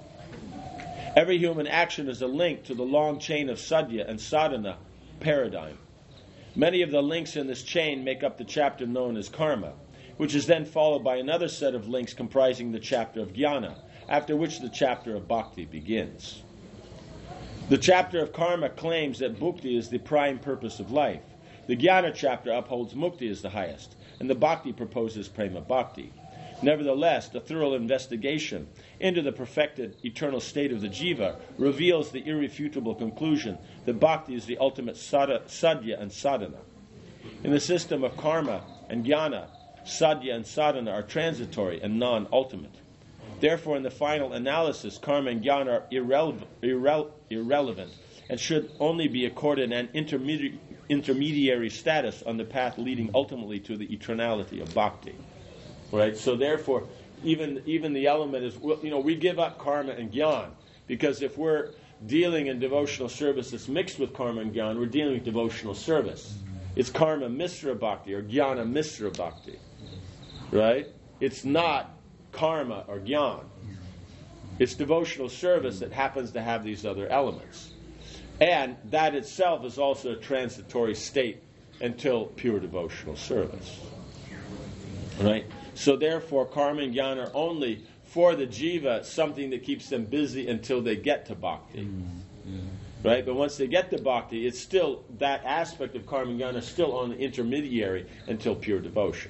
Every human action is a link to the long chain of sadhya and sadhana paradigm. Many of the links in this chain make up the chapter known as karma, which is then followed by another set of links comprising the chapter of jnana, after which the chapter of bhakti begins. The chapter of karma claims that bhukti is the prime purpose of life. The jnana chapter upholds mukti as the highest, and the bhakti proposes prema bhakti. Nevertheless, the thorough investigation into the perfected eternal state of the jiva reveals the irrefutable conclusion that bhakti is the ultimate sada, sadhya and sadhana. In the system of karma and jnana, sadhya and sadhana are transitory and non-ultimate. Therefore, in the final analysis, karma and jnana are irrele- irre- irrelevant and should only be accorded an intermediate, intermediary status on the path leading ultimately to the eternality of bhakti. Right? So therefore, even even the element is, well, you know, we give up karma and jnana, because if we're dealing in devotional service that's mixed with karma and jnana, we're dealing with devotional service. It's karma misra bhakti or jnana misra bhakti. Right? It's not karma or jnana. It's devotional service that happens to have these other elements. And that itself is also a transitory state until pure devotional service. Right? So therefore, karma and jnana are only for the jiva something that keeps them busy until they get to bhakti. Mm, yeah. Right? But once they get to bhakti, it's still, that aspect of karma and jnana is still on the intermediary until pure devotion.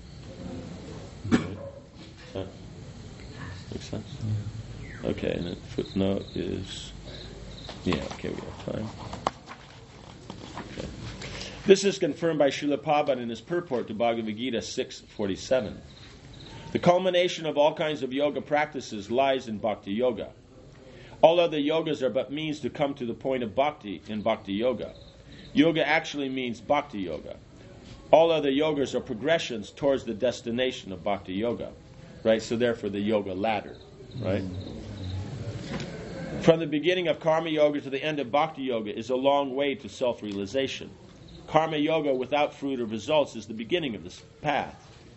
Right? Huh? Makes sense? Okay, and the footnote is, yeah, okay, we have time. Okay. This is confirmed by Srila Prabhupada in his purport to Bhagavad Gita six forty-seven. The culmination of all kinds of yoga practices lies in Bhakti Yoga. All other yogas are but means to come to the point of Bhakti in Bhakti Yoga. Yoga actually means Bhakti Yoga. All other yogas are progressions towards the destination of Bhakti Yoga. Right? So therefore the yoga ladder. Right? From the beginning of Karma Yoga to the end of Bhakti Yoga is a long way to self-realization. Karma Yoga without fruit or results is the beginning of this path.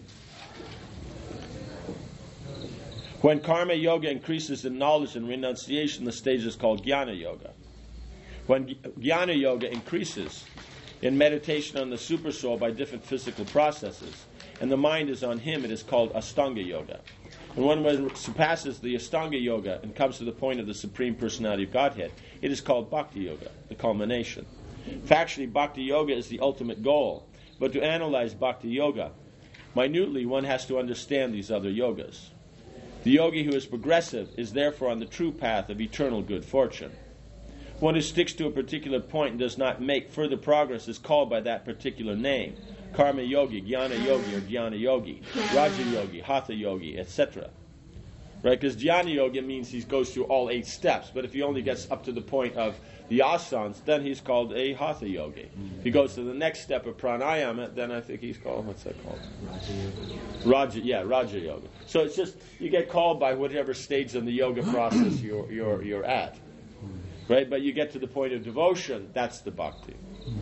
When Karma Yoga increases in knowledge and renunciation, the stage is called Jnana Yoga. When Jnana Yoga increases in meditation on the Supersoul by different physical processes, and the mind is on him, it is called Astanga Yoga. And when one surpasses the Astanga Yoga and comes to the point of the Supreme Personality of Godhead, it is called Bhakti Yoga, the culmination. Factually, Bhakti Yoga is the ultimate goal. But to analyze Bhakti Yoga minutely, one has to understand these other yogas. The yogi who is progressive is therefore on the true path of eternal good fortune. One who sticks to a particular point and does not make further progress is called by that particular name. Karma Yogi, Jnana Yogi, or Jnana Yogi, Raja Yogi, Hatha Yogi, et cetera. Right? Because Jnana Yogi means he goes through all eight steps. But if he only gets up to the point of the asanas, then he's called a Hatha Yogi. Mm-hmm. If he goes to the next step of pranayama, then I think he's called, what's that called? Raja Yoga. Raja, yeah, Raja Yoga. So it's just, you get called by whatever stage in the yoga process you're, you're, you're at. Right? But you get to the point of devotion, that's the bhakti.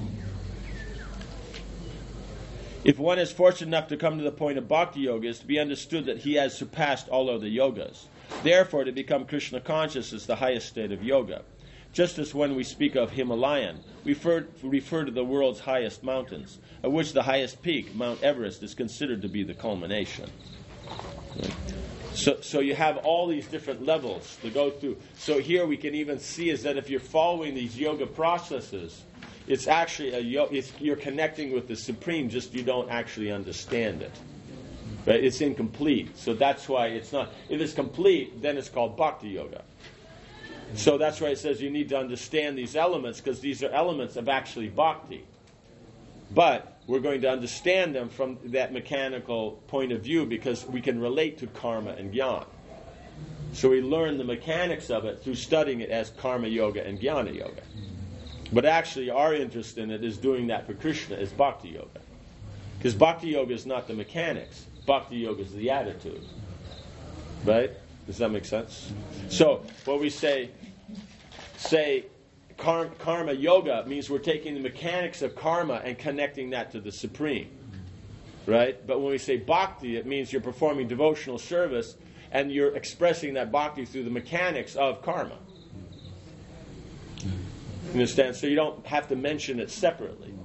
If one is fortunate enough to come to the point of Bhakti Yoga, it is to be understood that he has surpassed all other yogas. Therefore, to become Krishna conscious is the highest state of yoga. Just as when we speak of Himalayan, we refer, refer to the world's highest mountains, of which the highest peak, Mount Everest, is considered to be the culmination. Right? So, so you have all these different levels to go through. So here we can even see is that if you're following these yoga processes, it's actually a yo- it's, you're connecting with the Supreme, just you don't actually understand it. Right? It's incomplete. So that's why it's not. If it's complete, then it's called Bhakti Yoga. So that's why it says you need to understand these elements, because these are elements of actually bhakti. But we're going to understand them from that mechanical point of view because we can relate to karma and jnana. So we learn the mechanics of it through studying it as karma yoga and jnana yoga. But actually our interest in it is doing that for Krishna as bhakti yoga. Because bhakti yoga is not the mechanics. Bhakti yoga is the attitude. Right? Does that make sense? So what we say, say karma, karma yoga means we're taking the mechanics of karma and connecting that to the Supreme. Right? But when we say bhakti, it means you're performing devotional service and you're expressing that bhakti through the mechanics of karma. You understand? So you don't have to mention it separately.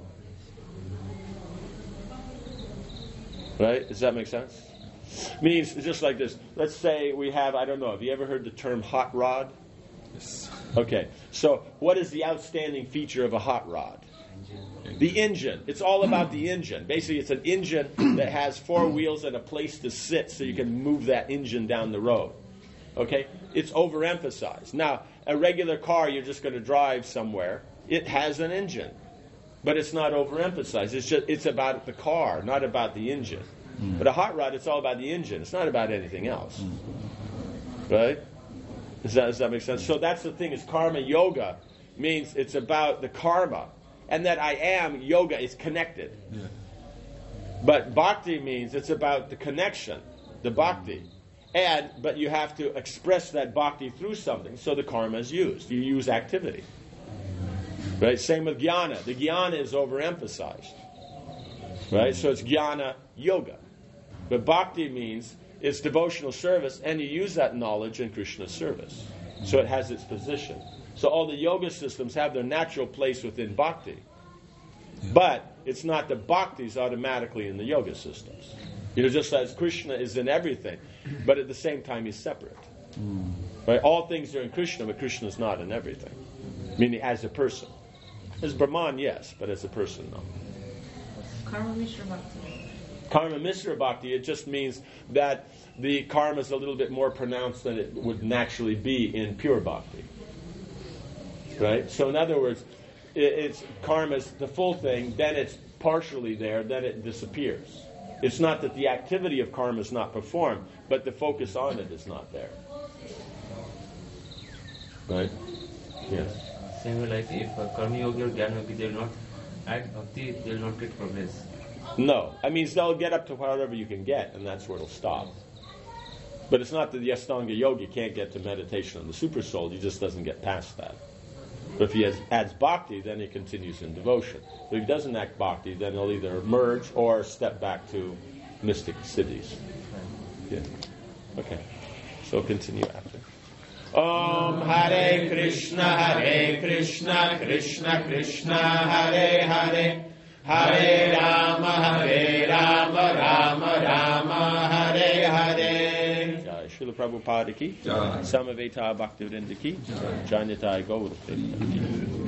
Right? Does that make sense? Means just like this. Let's say we have, I don't know, have you ever heard the term hot rod? Yes. Okay. So what is the outstanding feature of a hot rod? The engine. It's all about the engine. Basically, it's an engine that has four wheels and a place to sit so you can move that engine down the road. Okay? It's overemphasized. Now, a regular car you're just going to drive somewhere, it has an engine. But it's not overemphasized. It's just it's about the car, not about the engine. Mm. But a hot rod, it's all about the engine. It's not about anything else. Mm. Right? Does that, does that make sense? So that's the thing, is karma yoga means it's about the karma. And that I am, yoga is connected. Yeah. But bhakti means it's about the connection, the bhakti. And but you have to express that bhakti through something, so the karma is used. You use activity. Right? Same with jnana. The jnana is overemphasized. Right? So it's jnana yoga. But bhakti means it's devotional service, and you use that knowledge in Krishna's service. So it has its position. So all the yoga systems have their natural place within bhakti. But it's not that bhakti is automatically in the yoga systems. You know, just as Krishna is in everything, but at the same time he's separate. Right? All things are in Krishna, but Krishna is not in everything. Meaning as a person. As Brahman, yes, but as a person, no. Karma Mishra Bhakti. Karma Mishra Bhakti, it just means that the karma is a little bit more pronounced than it would naturally be in pure bhakti. Right? So in other words, it, it's karma's the full thing, then it's partially there, then it disappears. It's not that the activity of karma is not performed, but the focus on it is not there. Right? Yes. Same way, like if uh, karma yogi or jnana yogi, they will not add bhakti, they will not get progress. No. I mean, they'll get up to whatever you can get, and that's where it'll stop. But it's not that the Ashtanga yogi can't get to meditation on the super soul, he just doesn't get past that. But if he has, adds bhakti, then he continues in devotion. But if he doesn't act bhakti, then he'll either merge or step back to mystic cities. Yeah. Okay. So continue after. Om Hare Krishna, Hare Krishna, Krishna Krishna, Hare Hare, Hare Rama, Hare Rama, Rama Rama, Hare Hare. Jai Srila Prabhupada ki, Samaveta Bhaktivedanta ki, Jai Nitai Gaur.